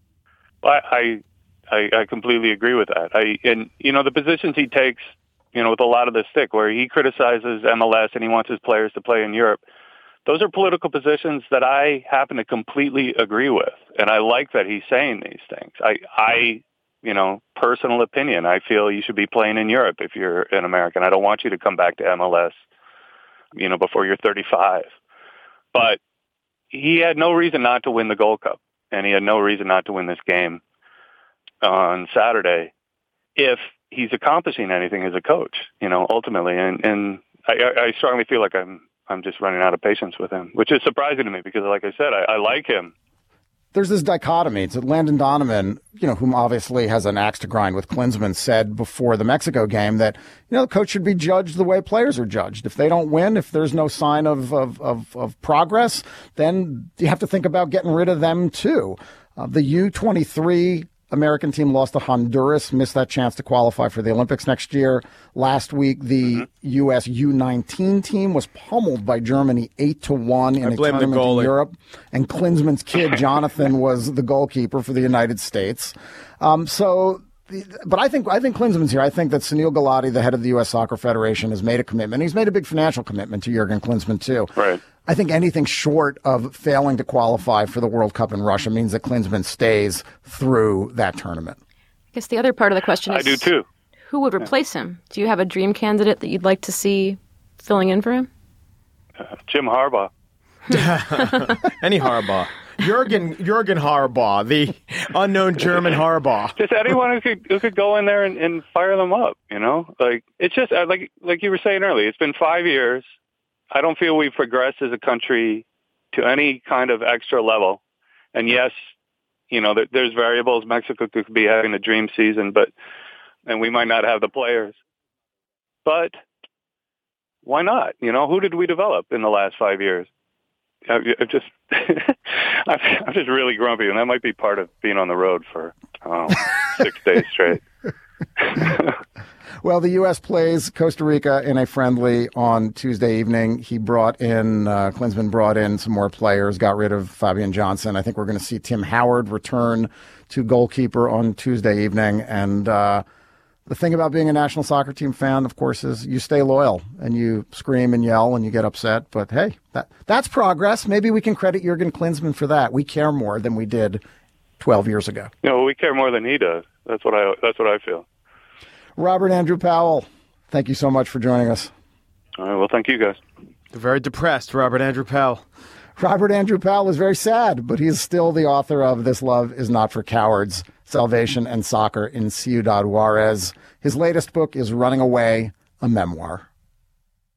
I I, I completely agree with that. I and you know the positions he takes, you know, with a lot of the stick, where he criticizes M L S and he wants his players to play in Europe. Those are political positions that I happen to completely agree with, and I like that he's saying these things. I, I, you know, personal opinion, I feel you should be playing in Europe if you're an American. I don't want you to come back to M L S, you know, before you're thirty-five. But he had no reason not to win the Gold Cup, and he had no reason not to win this game on Saturday if he's accomplishing anything as a coach, you know, ultimately. And, and I, I strongly feel like I'm I'm just running out of patience with him, which is surprising to me because, like I said, I, I like him. There's this dichotomy. It's that Landon Donovan, you know, whom obviously has an axe to grind with Klinsmann, said before the Mexico game that, you know, the coach should be judged the way players are judged. If they don't win, if there's no sign of of, of, of progress, then you have to think about getting rid of them too. Uh, the U twenty-three American team lost to Honduras, missed that chance to qualify for the Olympics next year. Last week, the mm-hmm. U S U nineteen team was pummeled by Germany eight to one in I a tournament in Europe. And Klinsmann's kid, Jonathan, was the goalkeeper for the United States. Um, so, but I think I think Klinsmann's here. I think that Sunil Gulati, the head of the U S Soccer Federation, has made a commitment. He's made a big financial commitment to Jurgen Klinsmann, too. Right. I think anything short of failing to qualify for the World Cup in Russia means that Klinsmann stays through that tournament. I guess the other part of the question is, I do too. Who would replace yeah. him? Do you have a dream candidate that you'd like to see filling in for him? Uh, Jim Harbaugh. Any Harbaugh. Jurgen Jurgen Harbaugh, the unknown German Harbaugh. Just anyone who could who could go in there and, and fire them up, you know? Like it's just like like you were saying earlier, it's been five years. I don't feel we've progressed as a country to any kind of extra level. And yes, you know, there, there's variables. Mexico could be having a dream season, but and we might not have the players. But why not? You know, who did we develop in the last five years? I'm just, I'm just really grumpy, and that might be part of being on the road for I don't know, six days straight. Well, the U S plays Costa Rica in a friendly on Tuesday evening. He brought in, uh, Klinsmann brought in some more players, got rid of Fabian Johnson. I think we're going to see Tim Howard return to goalkeeper on Tuesday evening. And uh, the thing about being a national soccer team fan, of course, is you stay loyal and you scream and yell and you get upset. But hey, that that's progress. Maybe we can credit Jurgen Klinsmann for that. We care more than we did twelve years ago. You know, we care more than he does. That's what I. That's what I feel. Robert Andrew Powell, thank you so much for joining us. All right, well, thank you, guys. Very depressed, Robert Andrew Powell. Robert Andrew Powell is very sad, but he's still the author of This Love Is Not for Cowards, Salvation and Soccer in Ciudad Juarez. His latest book is Running Away, a memoir.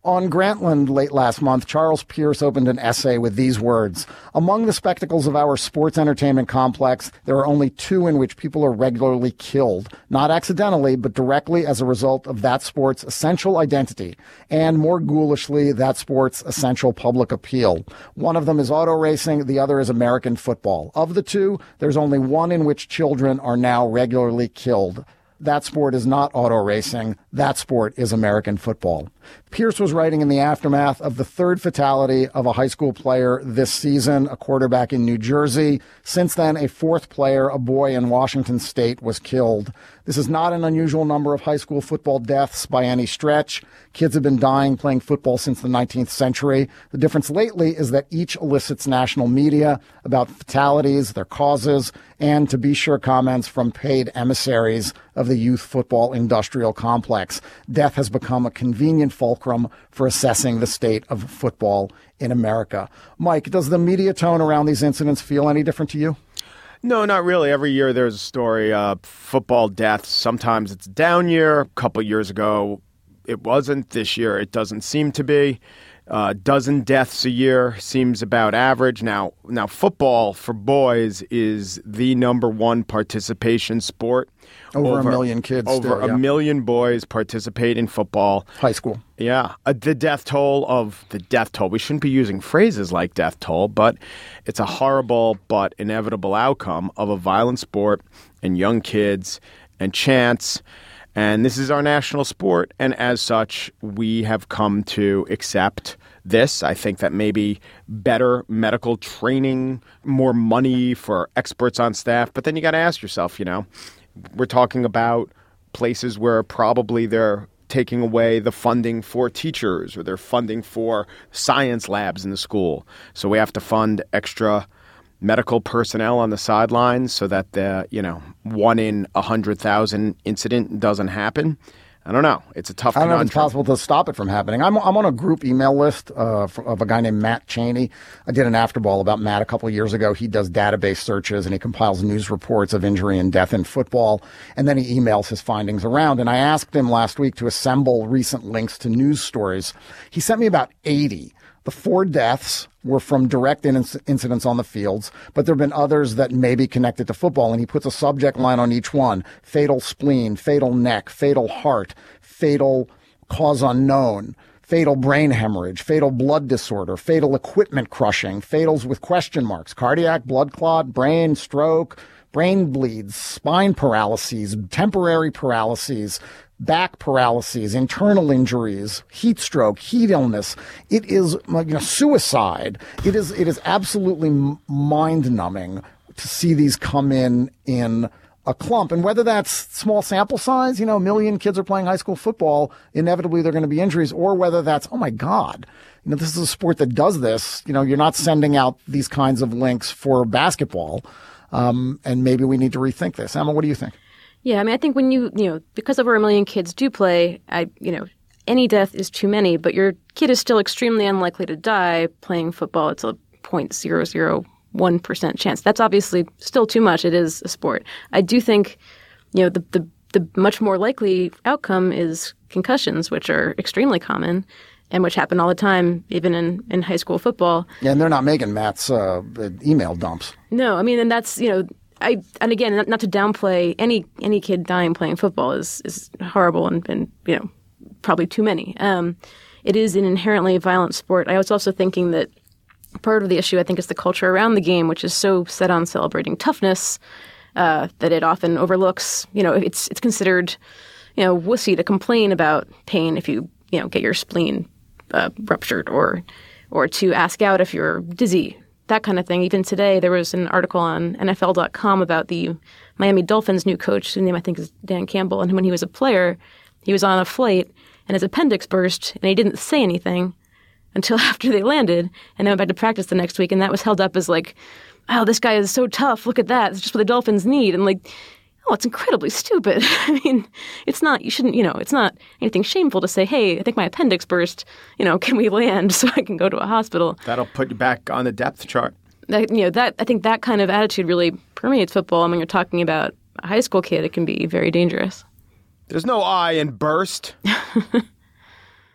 On Grantland late last month, Charles Pierce opened an essay with these words: "Among the spectacles of our sports entertainment complex, there are only two in which people are regularly killed, not accidentally, but directly as a result of that sport's essential identity, and more ghoulishly, that sport's essential public appeal. One of them is auto racing, the other is American football. Of the two, there's only one in which children are now regularly killed. That sport is not auto racing. That sport is American football." Pierce was writing in the aftermath of the third fatality of a high school player this season, a quarterback in New Jersey. Since then, a fourth player, a boy in Washington State, was killed. This is not an unusual number of high school football deaths by any stretch. Kids have been dying playing football since the nineteenth century. The difference lately is that each elicits national media about fatalities, their causes, and, to be sure, comments from paid emissaries of the youth football industrial complex. Death has become a convenient fulcrum for assessing the state of football in America. Mike, does the media tone around these incidents feel any different to you? No, not really. Every year there's a story of football deaths. Sometimes it's a down year. A couple years ago, it wasn't. This year, it doesn't seem to be. A uh, dozen deaths a year seems about average. Now, now football for boys is the number one participation sport. Over, over a million kids. Over still, yeah. a million boys participate in football. High school. Yeah. Uh, the death toll of the death toll. We shouldn't be using phrases like death toll, but it's a horrible but inevitable outcome of a violent sport and young kids and chance. And this is our national sport. And as such, we have come to accept this. I think that maybe better medical training, more money for experts on staff. But then you got to ask yourself, you know, we're talking about places where probably they're taking away the funding for teachers or they're funding for science labs in the school. So we have to fund extra medical personnel on the sidelines so that the, you know, one in a hundred thousand incident doesn't happen. I don't know. It's a tough I don't conundrum. know if it's possible to stop it from happening. I'm, I'm on a group email list uh, of a guy named Matt Cheney. I did an afterball about Matt a couple of years ago. He does database searches and he compiles news reports of injury and death in football. And then he emails his findings around. And I asked him last week to assemble recent links to news stories. He sent me about eighty. The four deaths were from direct in- incidents on the fields, but there have been others that may be connected to football, and he puts a subject line on each one: fatal spleen, fatal neck, fatal heart, fatal cause unknown, fatal brain hemorrhage, fatal blood disorder, fatal equipment crushing, fatals with question marks, cardiac, blood clot, brain, stroke, brain bleeds, spine paralyses, temporary paralyses, back paralyses, internal injuries, heat stroke, heat illness. It is, you know, suicide. It is it is absolutely mind-numbing to see these come in in a clump. And whether that's small sample size, you know, a million kids are playing high school football, inevitably there are going to be injuries, or whether that's, oh my God, you know, this is a sport that does this. You know, you're not sending out these kinds of links for basketball. Um, and maybe we need to rethink this. Emma, what do you think? Yeah, I mean, I think when you, you know, because over a million kids do play, I, you know, any death is too many, but your kid is still extremely unlikely to die playing football. It's a zero point zero zero one percent chance. That's obviously still too much. It is a sport. I do think, you know, the, the, the much more likely outcome is concussions, which are extremely common and which happen all the time, even in, in high school football. Yeah, and they're not making Matt's uh, email dumps. No, I mean, and that's, you know, I, and again, not, not to downplay any any kid dying playing football is is horrible and, and you know, probably too many. Um, it is an inherently violent sport. I was also thinking that part of the issue, I think, is the culture around the game, which is so set on celebrating toughness uh, that it often overlooks. You know, it's it's considered, you know, wussy to complain about pain if you you know get your spleen uh, ruptured or or to ask out if you're dizzy. That kind of thing. Even today, there was an article on N F L dot com about the Miami Dolphins' new coach, whose name I think is Dan Campbell. And when he was a player, he was on a flight and his appendix burst, and he didn't say anything until after they landed, and then went back to practice the next week. And that was held up as like, oh, this guy is so tough. Look at that. It's just what the Dolphins need. And like, oh, it's incredibly stupid. I mean, it's not, you shouldn't, you know, it's not anything shameful to say, hey, I think my appendix burst, you know, can we land so I can go to a hospital? That'll put you back on the depth chart. That, you know, that, I think that kind of attitude really permeates football. And when you're talking about a high school kid, it can be very dangerous. There's no I in burst.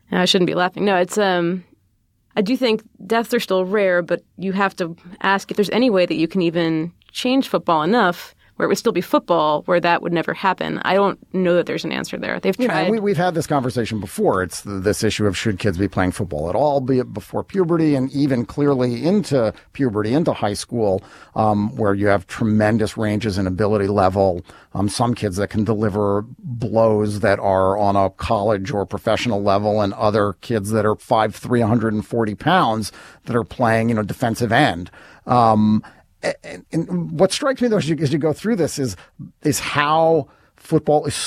I shouldn't be laughing. No, it's um, I do think deaths are still rare, but you have to ask if there's any way that you can even change football enough where it would still be football, where that would never happen. I don't know that there's an answer there. They've tried. Yeah, we, we've had this conversation before. It's the, this issue of should kids be playing football at all, be it before puberty and even clearly into puberty, into high school, um, where you have tremendous ranges in ability level. Um, some kids that can deliver blows that are on a college or professional level, and other kids that are five three, one hundred forty pounds that are playing, you know, defensive end. Um, And, and what strikes me, though, as you, as you go through this is is how football is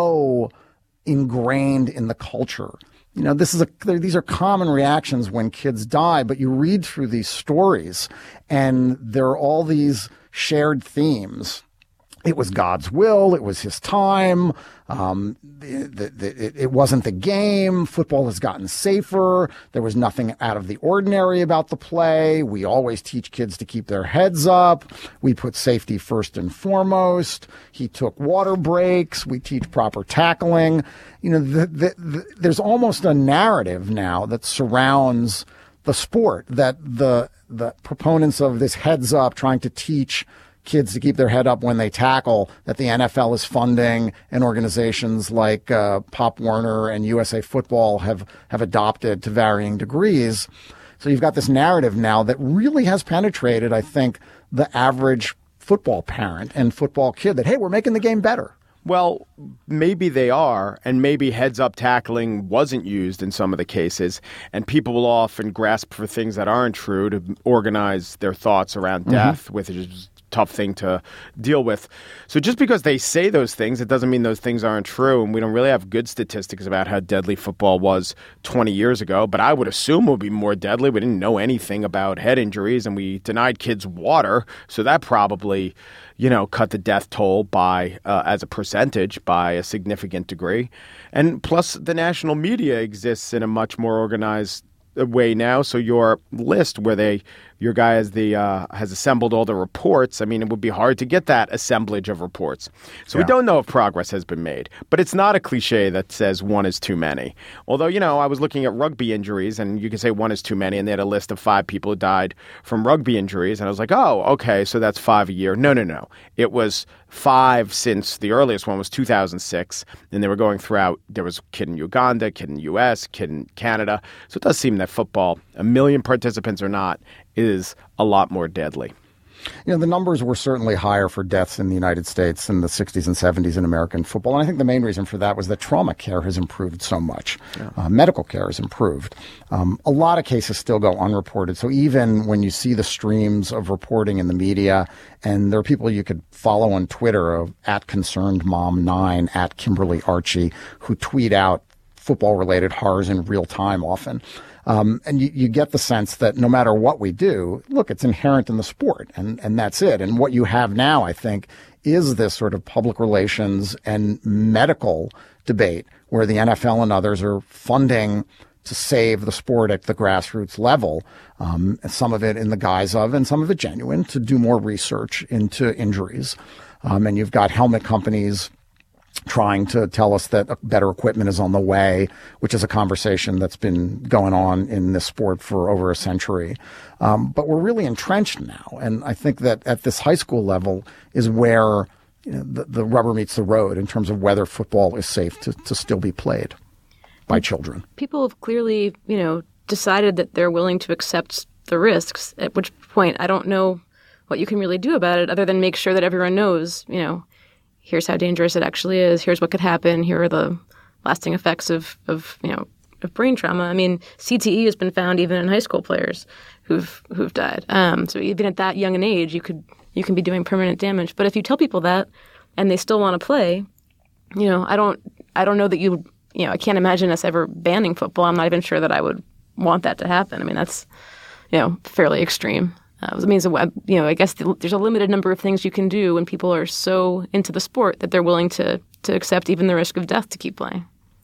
so ingrained in the culture. You know, this is a these are common reactions when kids die, but you read through these stories, and there are all these shared themes. It was God's will. It was his time. Um, the, the, it, it wasn't the game. Football has gotten safer. There was nothing out of the ordinary about the play. We always teach kids to keep their heads up. We put safety first and foremost. He took water breaks. We teach proper tackling. You know, the, the, the, there's almost a narrative now that surrounds the sport that the the proponents of this heads up, trying to teach kids to keep their head up when they tackle, that the N F L is funding, and organizations like uh, Pop Warner and U S A Football have, have adopted to varying degrees. So you've got this narrative now that really has penetrated, I think, the average football parent and football kid that, hey, we're making the game better. Well, maybe they are, and maybe heads-up tackling wasn't used in some of the cases, and people will often grasp for things that aren't true to organize their thoughts around death, mm-hmm. which is tough thing to deal with. So just because they say those things, it doesn't mean those things aren't true. And we don't really have good statistics about how deadly football was twenty years ago. But I would assume it would be more deadly. We didn't know anything about head injuries, and we denied kids water. So that probably, you know, cut the death toll by, uh, as a percentage, by a significant degree. And plus, the national media exists in a much more organized way now. So your list where they, your guy has the uh, has assembled all the reports. I mean, it would be hard to get that assemblage of reports. So yeah. We don't know if progress has been made. But it's not a cliche that says one is too many. Although, you know, I was looking at rugby injuries, and you can say one is too many, and they had a list of five people who died from rugby injuries, and I was like, oh, okay, so that's five a year. No, no, no. It was five since the earliest one was two thousand six, and they were going throughout. There was a kid in Uganda, kid in the U S, kid in Canada. So it does seem that football, a million participants or not, is a lot more deadly. You know, the numbers were certainly higher for deaths in the United States in the sixties and seventies in American football. And I think the main reason for that was that trauma care has improved so much. Yeah. Uh, medical care has improved. Um, a lot of cases still go unreported. So even when you see the streams of reporting in the media, and there are people you could follow on Twitter, of at concerned mom nine, at Kimberly Archie, who tweet out football-related horrors in real time often. Um, and you, you get the sense that no matter what we do, look, it's inherent in the sport, and, and that's it. And what you have now, I think, is this sort of public relations and medical debate where the N F L and others are funding to save the sport at the grassroots level, um, some of it in the guise of, and some of it genuine, to do more research into injuries. Um, and you've got helmet companies trying to tell us that better equipment is on the way, which is a conversation that's been going on in this sport for over a century. Um, but we're really entrenched now. And I think that at this high school level is where, you know, the, the rubber meets the road in terms of whether football is safe to, to still be played by children. People have clearly, you know, decided that they're willing to accept the risks, at which point I don't know what you can really do about it other than make sure that everyone knows, you know, here's how dangerous it actually is. Here's what could happen. Here are the lasting effects of, of you know, of brain trauma. I mean, C T E has been found even in high school players who've who've died. Um, so even at that young an age, you could you can be doing permanent damage. But if you tell people that and they still want to play, you know, I don't I don't know that you you know I can't imagine us ever banning football. I'm not even sure that I would want that to happen. I mean, that's you know fairly extreme. Uh, it means, you know, I guess there's a limited number of things you can do when people are so into the sport that they're willing to to accept even the risk of death to keep playing.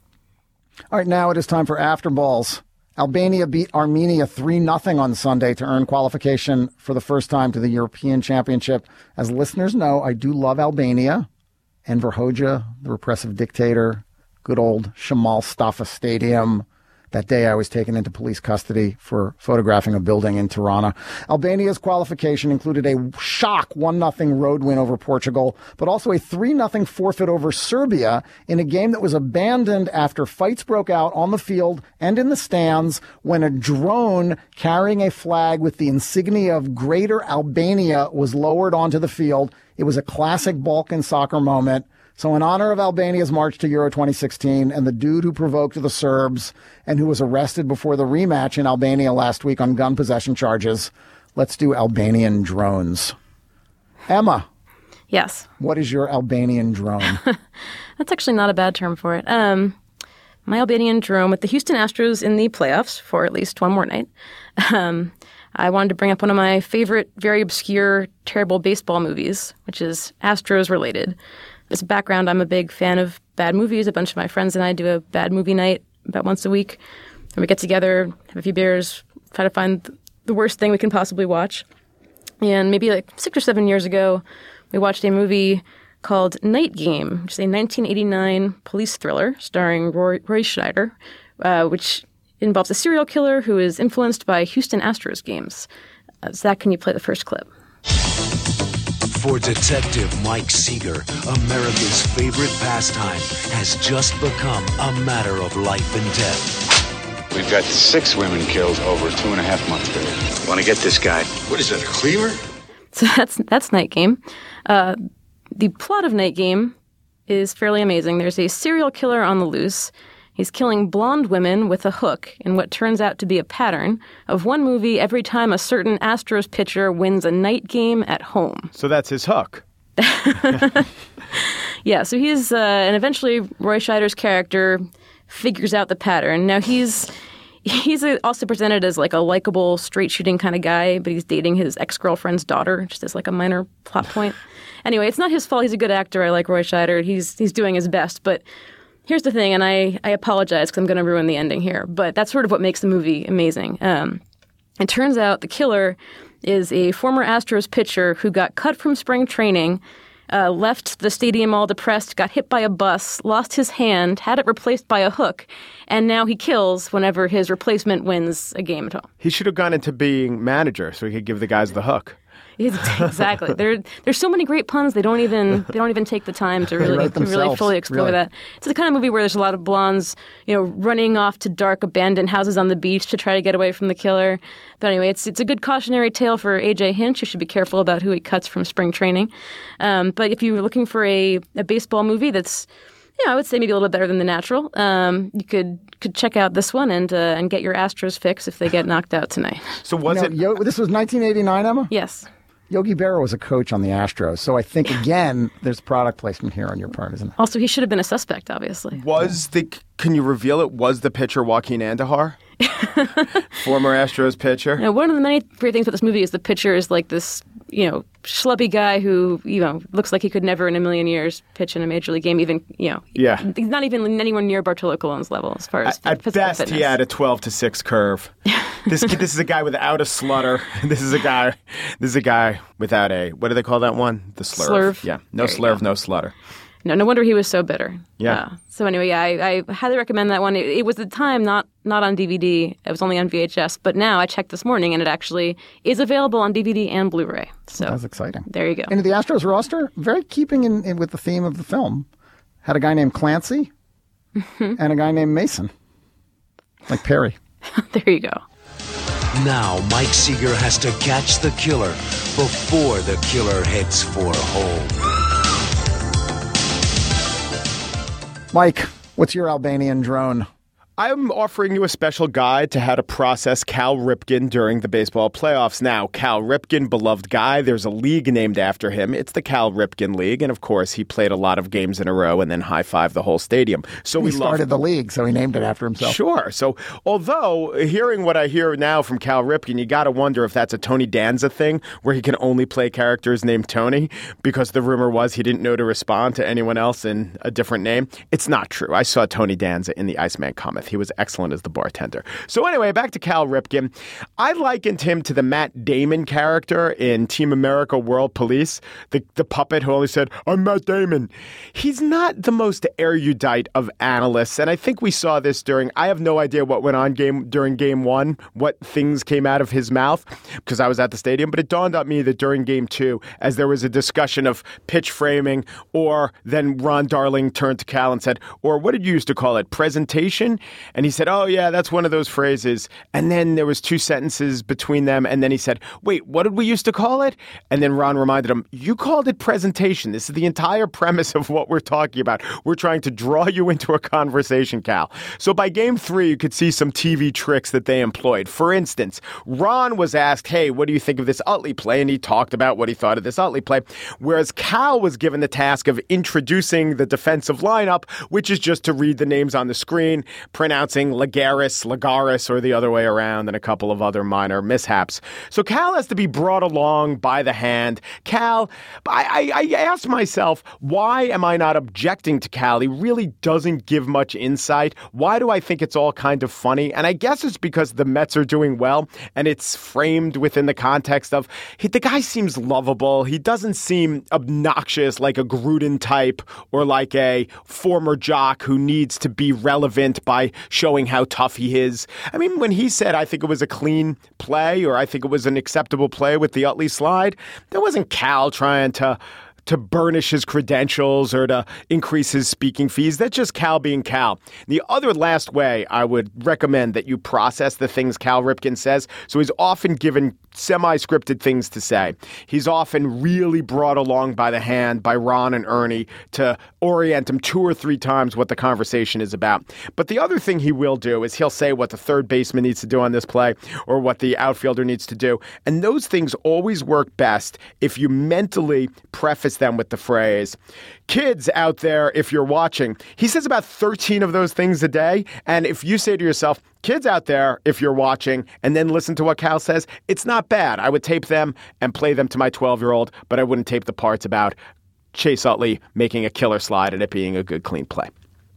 All right, now it is time for After Balls. Albania beat Armenia three nothing on Sunday to earn qualification for the first time to the European Championship. As listeners know, I do love Albania. Enver Hoxha, the repressive dictator, good old Shamal Mustafa Stadium, That day I was taken into police custody for photographing a building in Tirana. Albania's qualification included a shock one nothing road win over Portugal, but also a three nothing forfeit over Serbia in a game that was abandoned after fights broke out on the field and in the stands when a drone carrying a flag with the insignia of Greater Albania was lowered onto the field. It was a classic Balkan soccer moment. So in honor of Albania's march to Euro twenty sixteen and the dude who provoked the Serbs and who was arrested before the rematch in Albania last week on gun possession charges, let's do Albanian drones. Emma. Yes. What is your Albanian drone? That's actually not a bad term for it. Um, my Albanian drone with the Houston Astros in the playoffs for at least one more night. Um, I wanted to bring up one of my favorite, very obscure, terrible baseball movies, which is Astros related. As a background, I'm a big fan of bad movies. A bunch of my friends and I do a bad movie night about once a week. And we get together, have a few beers, try to find the worst thing we can possibly watch. And maybe like six or seven years ago, we watched a movie called Night Game, which is a nineteen eighty-nine police thriller starring Roy, Roy Scheider, uh, which involves a serial killer who is influenced by Houston Astros games. Uh, Zach, can you play the first clip? For Detective Mike Seeger, America's favorite pastime has just become a matter of life and death. We've got six women killed over a two and a half month period. Want to get this guy? What is that, a cleaver? So that's that's Night Game. Uh, the plot of Night Game is fairly amazing. There's a serial killer on the loose. He's killing blonde women with a hook in what turns out to be a pattern of one movie every time a certain Astros pitcher wins a night game at home. So that's his hook. Yeah, so he's, uh, and eventually Roy Scheider's character figures out the pattern. Now he's he's also presented as like a likable, straight shooting kind of guy, but he's dating his ex-girlfriend's daughter, just as like a minor plot point. Anyway, it's not his fault. He's a good actor. I like Roy Scheider. He's he's doing his best, but here's the thing, and I, I apologize because I'm going to ruin the ending here, but that's sort of what makes the movie amazing. Um, it turns out the killer is a former Astros pitcher who got cut from spring training, uh, left the stadium all depressed, got hit by a bus, lost his hand, had it replaced by a hook, and now he kills whenever his replacement wins a game at home. He should have gone into being manager so he could give the guys the hook. Exactly. There, there's so many great puns. They don't even they don't even take the time to really to really fully explore really. that. It's the kind of movie where there's a lot of blondes, you know, running off to dark, abandoned houses on the beach to try to get away from the killer. But anyway, it's it's a good cautionary tale for A J Hinch. You should be careful about who he cuts from spring training. Um, but if you're looking for a, a baseball movie that's, yeah, I would say maybe a little better than The Natural, um, you could could check out this one and uh, and get your Astros fix if they get knocked out tonight. So was you know, it? Yo, this was nineteen eighty-nine, Emma? Yes. Yogi Berra was a coach on the Astros, so I think, again, there's product placement here on your part, isn't it? Also, he should have been a suspect, obviously. Was the, can you reveal it, was the pitcher Joaquin Andahar? Former Astros pitcher? Now, one of the many great things about this movie is the pitcher is like this, you know, schlubby guy who, you know, looks like he could never in a million years pitch in a major league game, even, you know. Yeah. He's not even anywhere near Bartolo Colon's level as far as At, at physical best, fitness. he had a twelve to six curve. This this is a guy without a slutter. This is a guy. This is a guy without a, what do they call that one? The slurve. Slurve. Yeah. No There you slurve, go. no slutter. No, no wonder he was so bitter. Yeah. Uh, so anyway, yeah, I, I highly recommend that one. It, it was at the time not not on D V D. It was only on V H S. But now I checked this morning, and it actually is available on D V D and Blu-ray. So That's exciting. there you go. And the Astros roster, very keeping in, in with the theme of the film, had a guy named Clancy and a guy named Mason, like Perry. There you go. Now Mike Seeger has to catch the killer before the killer heads for home. Mike, what's your Albanian drone? I'm offering you a special guide to how to process Cal Ripken during the baseball playoffs. Now, Cal Ripken, beloved guy, there's a league named after him. It's the Cal Ripken League. And of course, he played a lot of games in a row and then high-fived the whole stadium. So He we started love the league, so he named it after himself. Sure. So although hearing what I hear now from Cal Ripken, you got to wonder if that's a Tony Danza thing where he can only play characters named Tony because the rumor was he didn't know to respond to anyone else in a different name. It's not true. I saw Tony Danza in the Iceman comic death. He was excellent as the bartender. So anyway, back to Cal Ripken. I likened him to the Matt Damon character in Team America World Police, the, the puppet who only said, "I'm Matt Damon." He's not the most erudite of analysts, and I think we saw this during, I have no idea what went on game during game one, what things came out of his mouth, because I was at the stadium, but it dawned on me that during game two, as there was a discussion of pitch framing, or then Ron Darling turned to Cal and said, or what did you used to call it, presentation? And he said, oh yeah, that's one of those phrases. And then there was two sentences between them, and then he said, wait, what did we used to call it? And then Ron reminded him, you called it presentation. This is the entire premise of what we're talking about. We're trying to draw you into a conversation, Cal. So by game three, you could see some T V tricks that they employed. For instance, Ron was asked, hey, what do you think of this Utley play? And he talked about what he thought of this Utley play. Whereas Cal was given the task of introducing the defensive lineup, which is just to read the names on the screen, pronouncing Lagares, Lagares, or the other way around, and a couple of other minor mishaps. So Cal has to be brought along by the hand. Cal, I, I, I asked myself, why am I not objecting to Cal? He really doesn't give much insight. Why do I think it's all kind of funny? And I guess it's because the Mets are doing well, and it's framed within the context of he, the guy seems lovable. He doesn't seem obnoxious like a Gruden type or like a former jock who needs to be relevant by showing how tough he is. I mean, when he said, I think it was a clean play, or I think it was an acceptable play with the Utley slide, that wasn't Cal trying to to burnish his credentials or to increase his speaking fees. That's just Cal being Cal. The other last way I would recommend that you process the things Cal Ripken says, so he's often given semi-scripted things to say. He's often really brought along by the hand by Ron and Ernie to orient him two or three times what the conversation is about. But the other thing he will do is he'll say what the third baseman needs to do on this play or what the outfielder needs to do. And those things always work best if you mentally preface them with the phrase, kids out there, if you're watching. He says about thirteen of those things a day. And if you say to yourself, kids out there, if you're watching, and then listen to what Cal says, it's not bad. I would tape them and play them to my twelve-year-old, but I wouldn't tape the parts about Chase Utley making a killer slide and it being a good, clean play.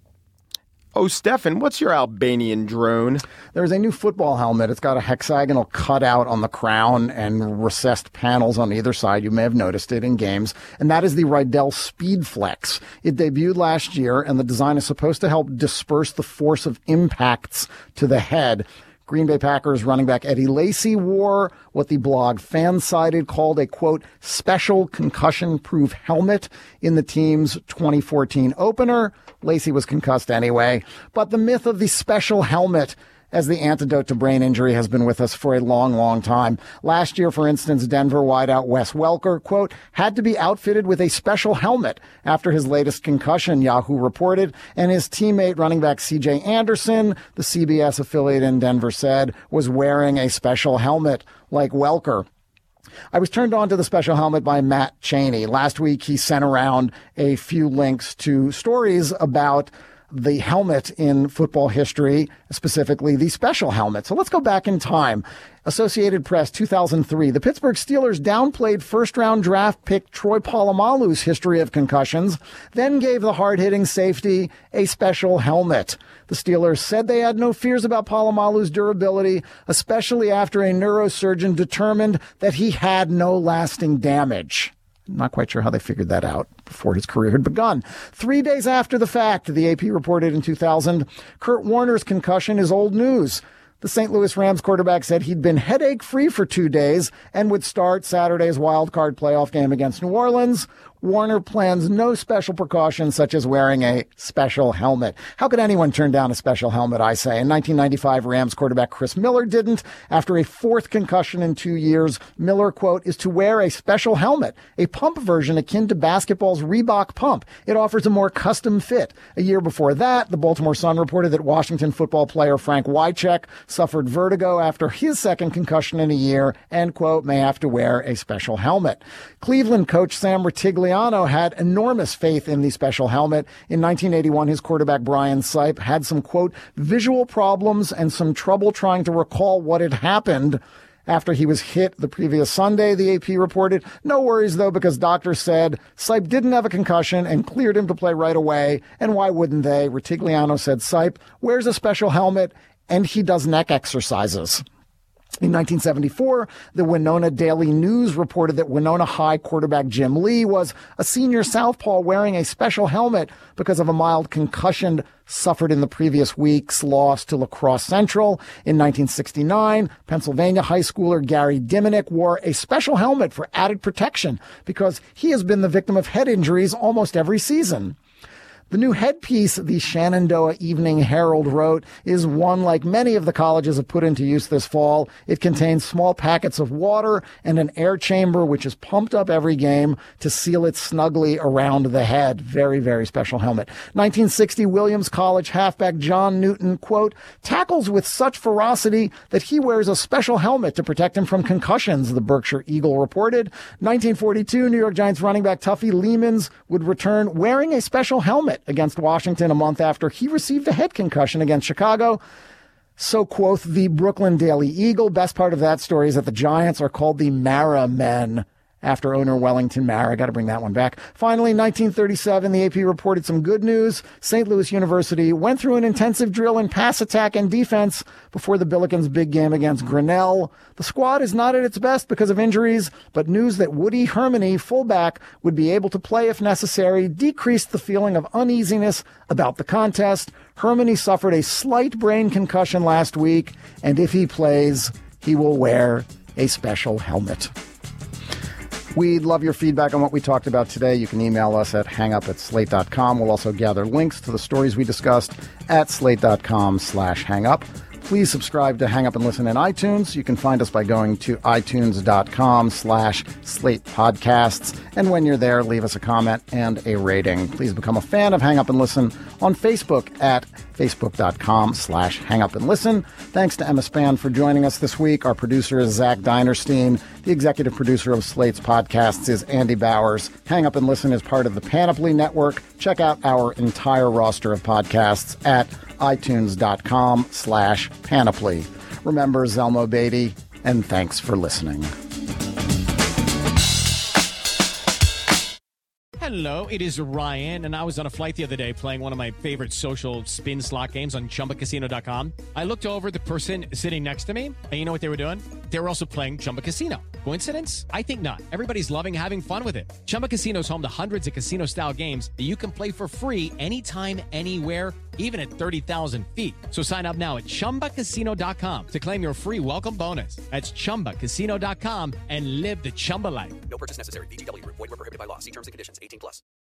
Oh, Stefan, what's your Albanian drone? There's a new football helmet. It's got a hexagonal cutout on the crown and recessed panels on either side. You may have noticed it in games. And that is the Rydell Speedflex. It debuted last year, and the design is supposed to help disperse the force of impacts to the head. Green Bay Packers running back Eddie Lacy wore what the blog Fansided called a, quote, special concussion-proof helmet in the team's twenty fourteen opener. Lacy was concussed anyway. But the myth of the special helmet as the antidote to brain injury has been with us for a long, long time. Last year, for instance, Denver wideout Wes Welker, quote, had to be outfitted with a special helmet after his latest concussion, Yahoo reported, and his teammate running back C J Anderson, the C B S affiliate in Denver said, was wearing a special helmet like Welker. I was turned on to the special helmet by Matt Cheney. Last week, he sent around a few links to stories about the helmet in football history, specifically the special helmet. So let's go back in time. Associated Press, two thousand three. The Pittsburgh Steelers downplayed first-round draft pick Troy Polamalu's history of concussions, then gave the hard-hitting safety a special helmet. The Steelers said they had no fears about Polamalu's durability, especially after a neurosurgeon determined that he had no lasting damage. Not quite sure how they figured that out before his career had begun. Three days after the fact, the A P reported in two thousand, Kurt Warner's concussion is old news. The Saint Louis Rams quarterback said he'd been headache-free for two days and would start Saturday's wild-card playoff game against New Orleans. Warner plans no special precautions such as wearing a special helmet. How could anyone turn down a special helmet, I say? In nineteen ninety-five, Rams quarterback Chris Miller didn't. After a fourth concussion in two years, Miller, quote, is to wear a special helmet, a pump version akin to basketball's Reebok pump. It offers a more custom fit. A year before that, the Baltimore Sun reported that Washington football player Frank Wycheck suffered vertigo after his second concussion in a year and, quote, may have to wear a special helmet. Cleveland coach Sam Rutigliano had enormous faith in the special helmet. In nineteen eighty-one, his quarterback Brian Sipe had some, quote, visual problems and some trouble trying to recall what had happened after he was hit the previous Sunday, the A P reported. No worries, though, because doctors said Sipe didn't have a concussion and cleared him to play right away. And why wouldn't they? Rutigliano said Sipe wears a special helmet and he does neck exercises. In nineteen seventy-four, the Winona Daily News reported that Winona High quarterback Jim Lee was a senior southpaw wearing a special helmet because of a mild concussion suffered in the previous week's loss to La Crosse Central. In nineteen sixty-nine, Pennsylvania high schooler Gary Diminick wore a special helmet for added protection because he has been the victim of head injuries almost every season. The new headpiece, the Shenandoah Evening Herald wrote, is one like many of the colleges have put into use this fall. It contains small packets of water and an air chamber, which is pumped up every game to seal it snugly around the head. Very, very special helmet. nineteen sixty Williams College halfback John Newton, quote, tackles with such ferocity that he wears a special helmet to protect him from concussions, the Berkshire Eagle reported. nineteen forty-two New York Giants running back Tuffy Leemans would return wearing a special helmet against Washington a month after he received a head concussion against Chicago. So quoth the Brooklyn Daily Eagle. Best part of that story is that the Giants are called the Mara Men after owner Wellington Mara. Got to bring that one back. Finally, nineteen thirty-seven, the A P reported some good news. Saint Louis University went through an intensive drill in pass attack and defense before the Billikens' big game against Grinnell. The squad is not at its best because of injuries, but news that Woody Hermany, fullback, would be able to play if necessary decreased the feeling of uneasiness about the contest. Hermany suffered a slight brain concussion last week, and if he plays, he will wear a special helmet. We'd love your feedback on what we talked about today. You can email us at hangup at slate dot com. We'll also gather links to the stories we discussed at slate dot com slash hangup. Please subscribe to Hang Up and Listen in iTunes. You can find us by going to itunes dot com slash slate podcasts. And when you're there, leave us a comment and a rating. Please become a fan of Hang Up and Listen on Facebook at facebook dot com slash hang up and listen. Thanks to Emma Spann for joining us this week. Our producer is Zach Dinerstein. The executive producer of Slate's podcasts is Andy Bowers. Hang Up and Listen is part of the Panoply Network. Check out our entire roster of podcasts at itunes dot com slash panoply. Remember Zelmo Beatty, and thanks for listening. Hello, it is Ryan, and I was on a flight the other day playing one of my favorite social spin slot games on chumba casino dot com. I looked over at the person sitting next to me, and you know what they were doing? They were also playing Chumba Casino. Coincidence? I think not. Everybody's loving having fun with it. Chumba Casino is home to hundreds of casino-style games that you can play for free anytime, anywhere, even at thirty thousand feet. So sign up now at chumba casino dot com to claim your free welcome bonus. That's chumba casino dot com and live the Chumba life. No purchase necessary. V G W. Void where prohibited by law. See terms and conditions. eighteen plus.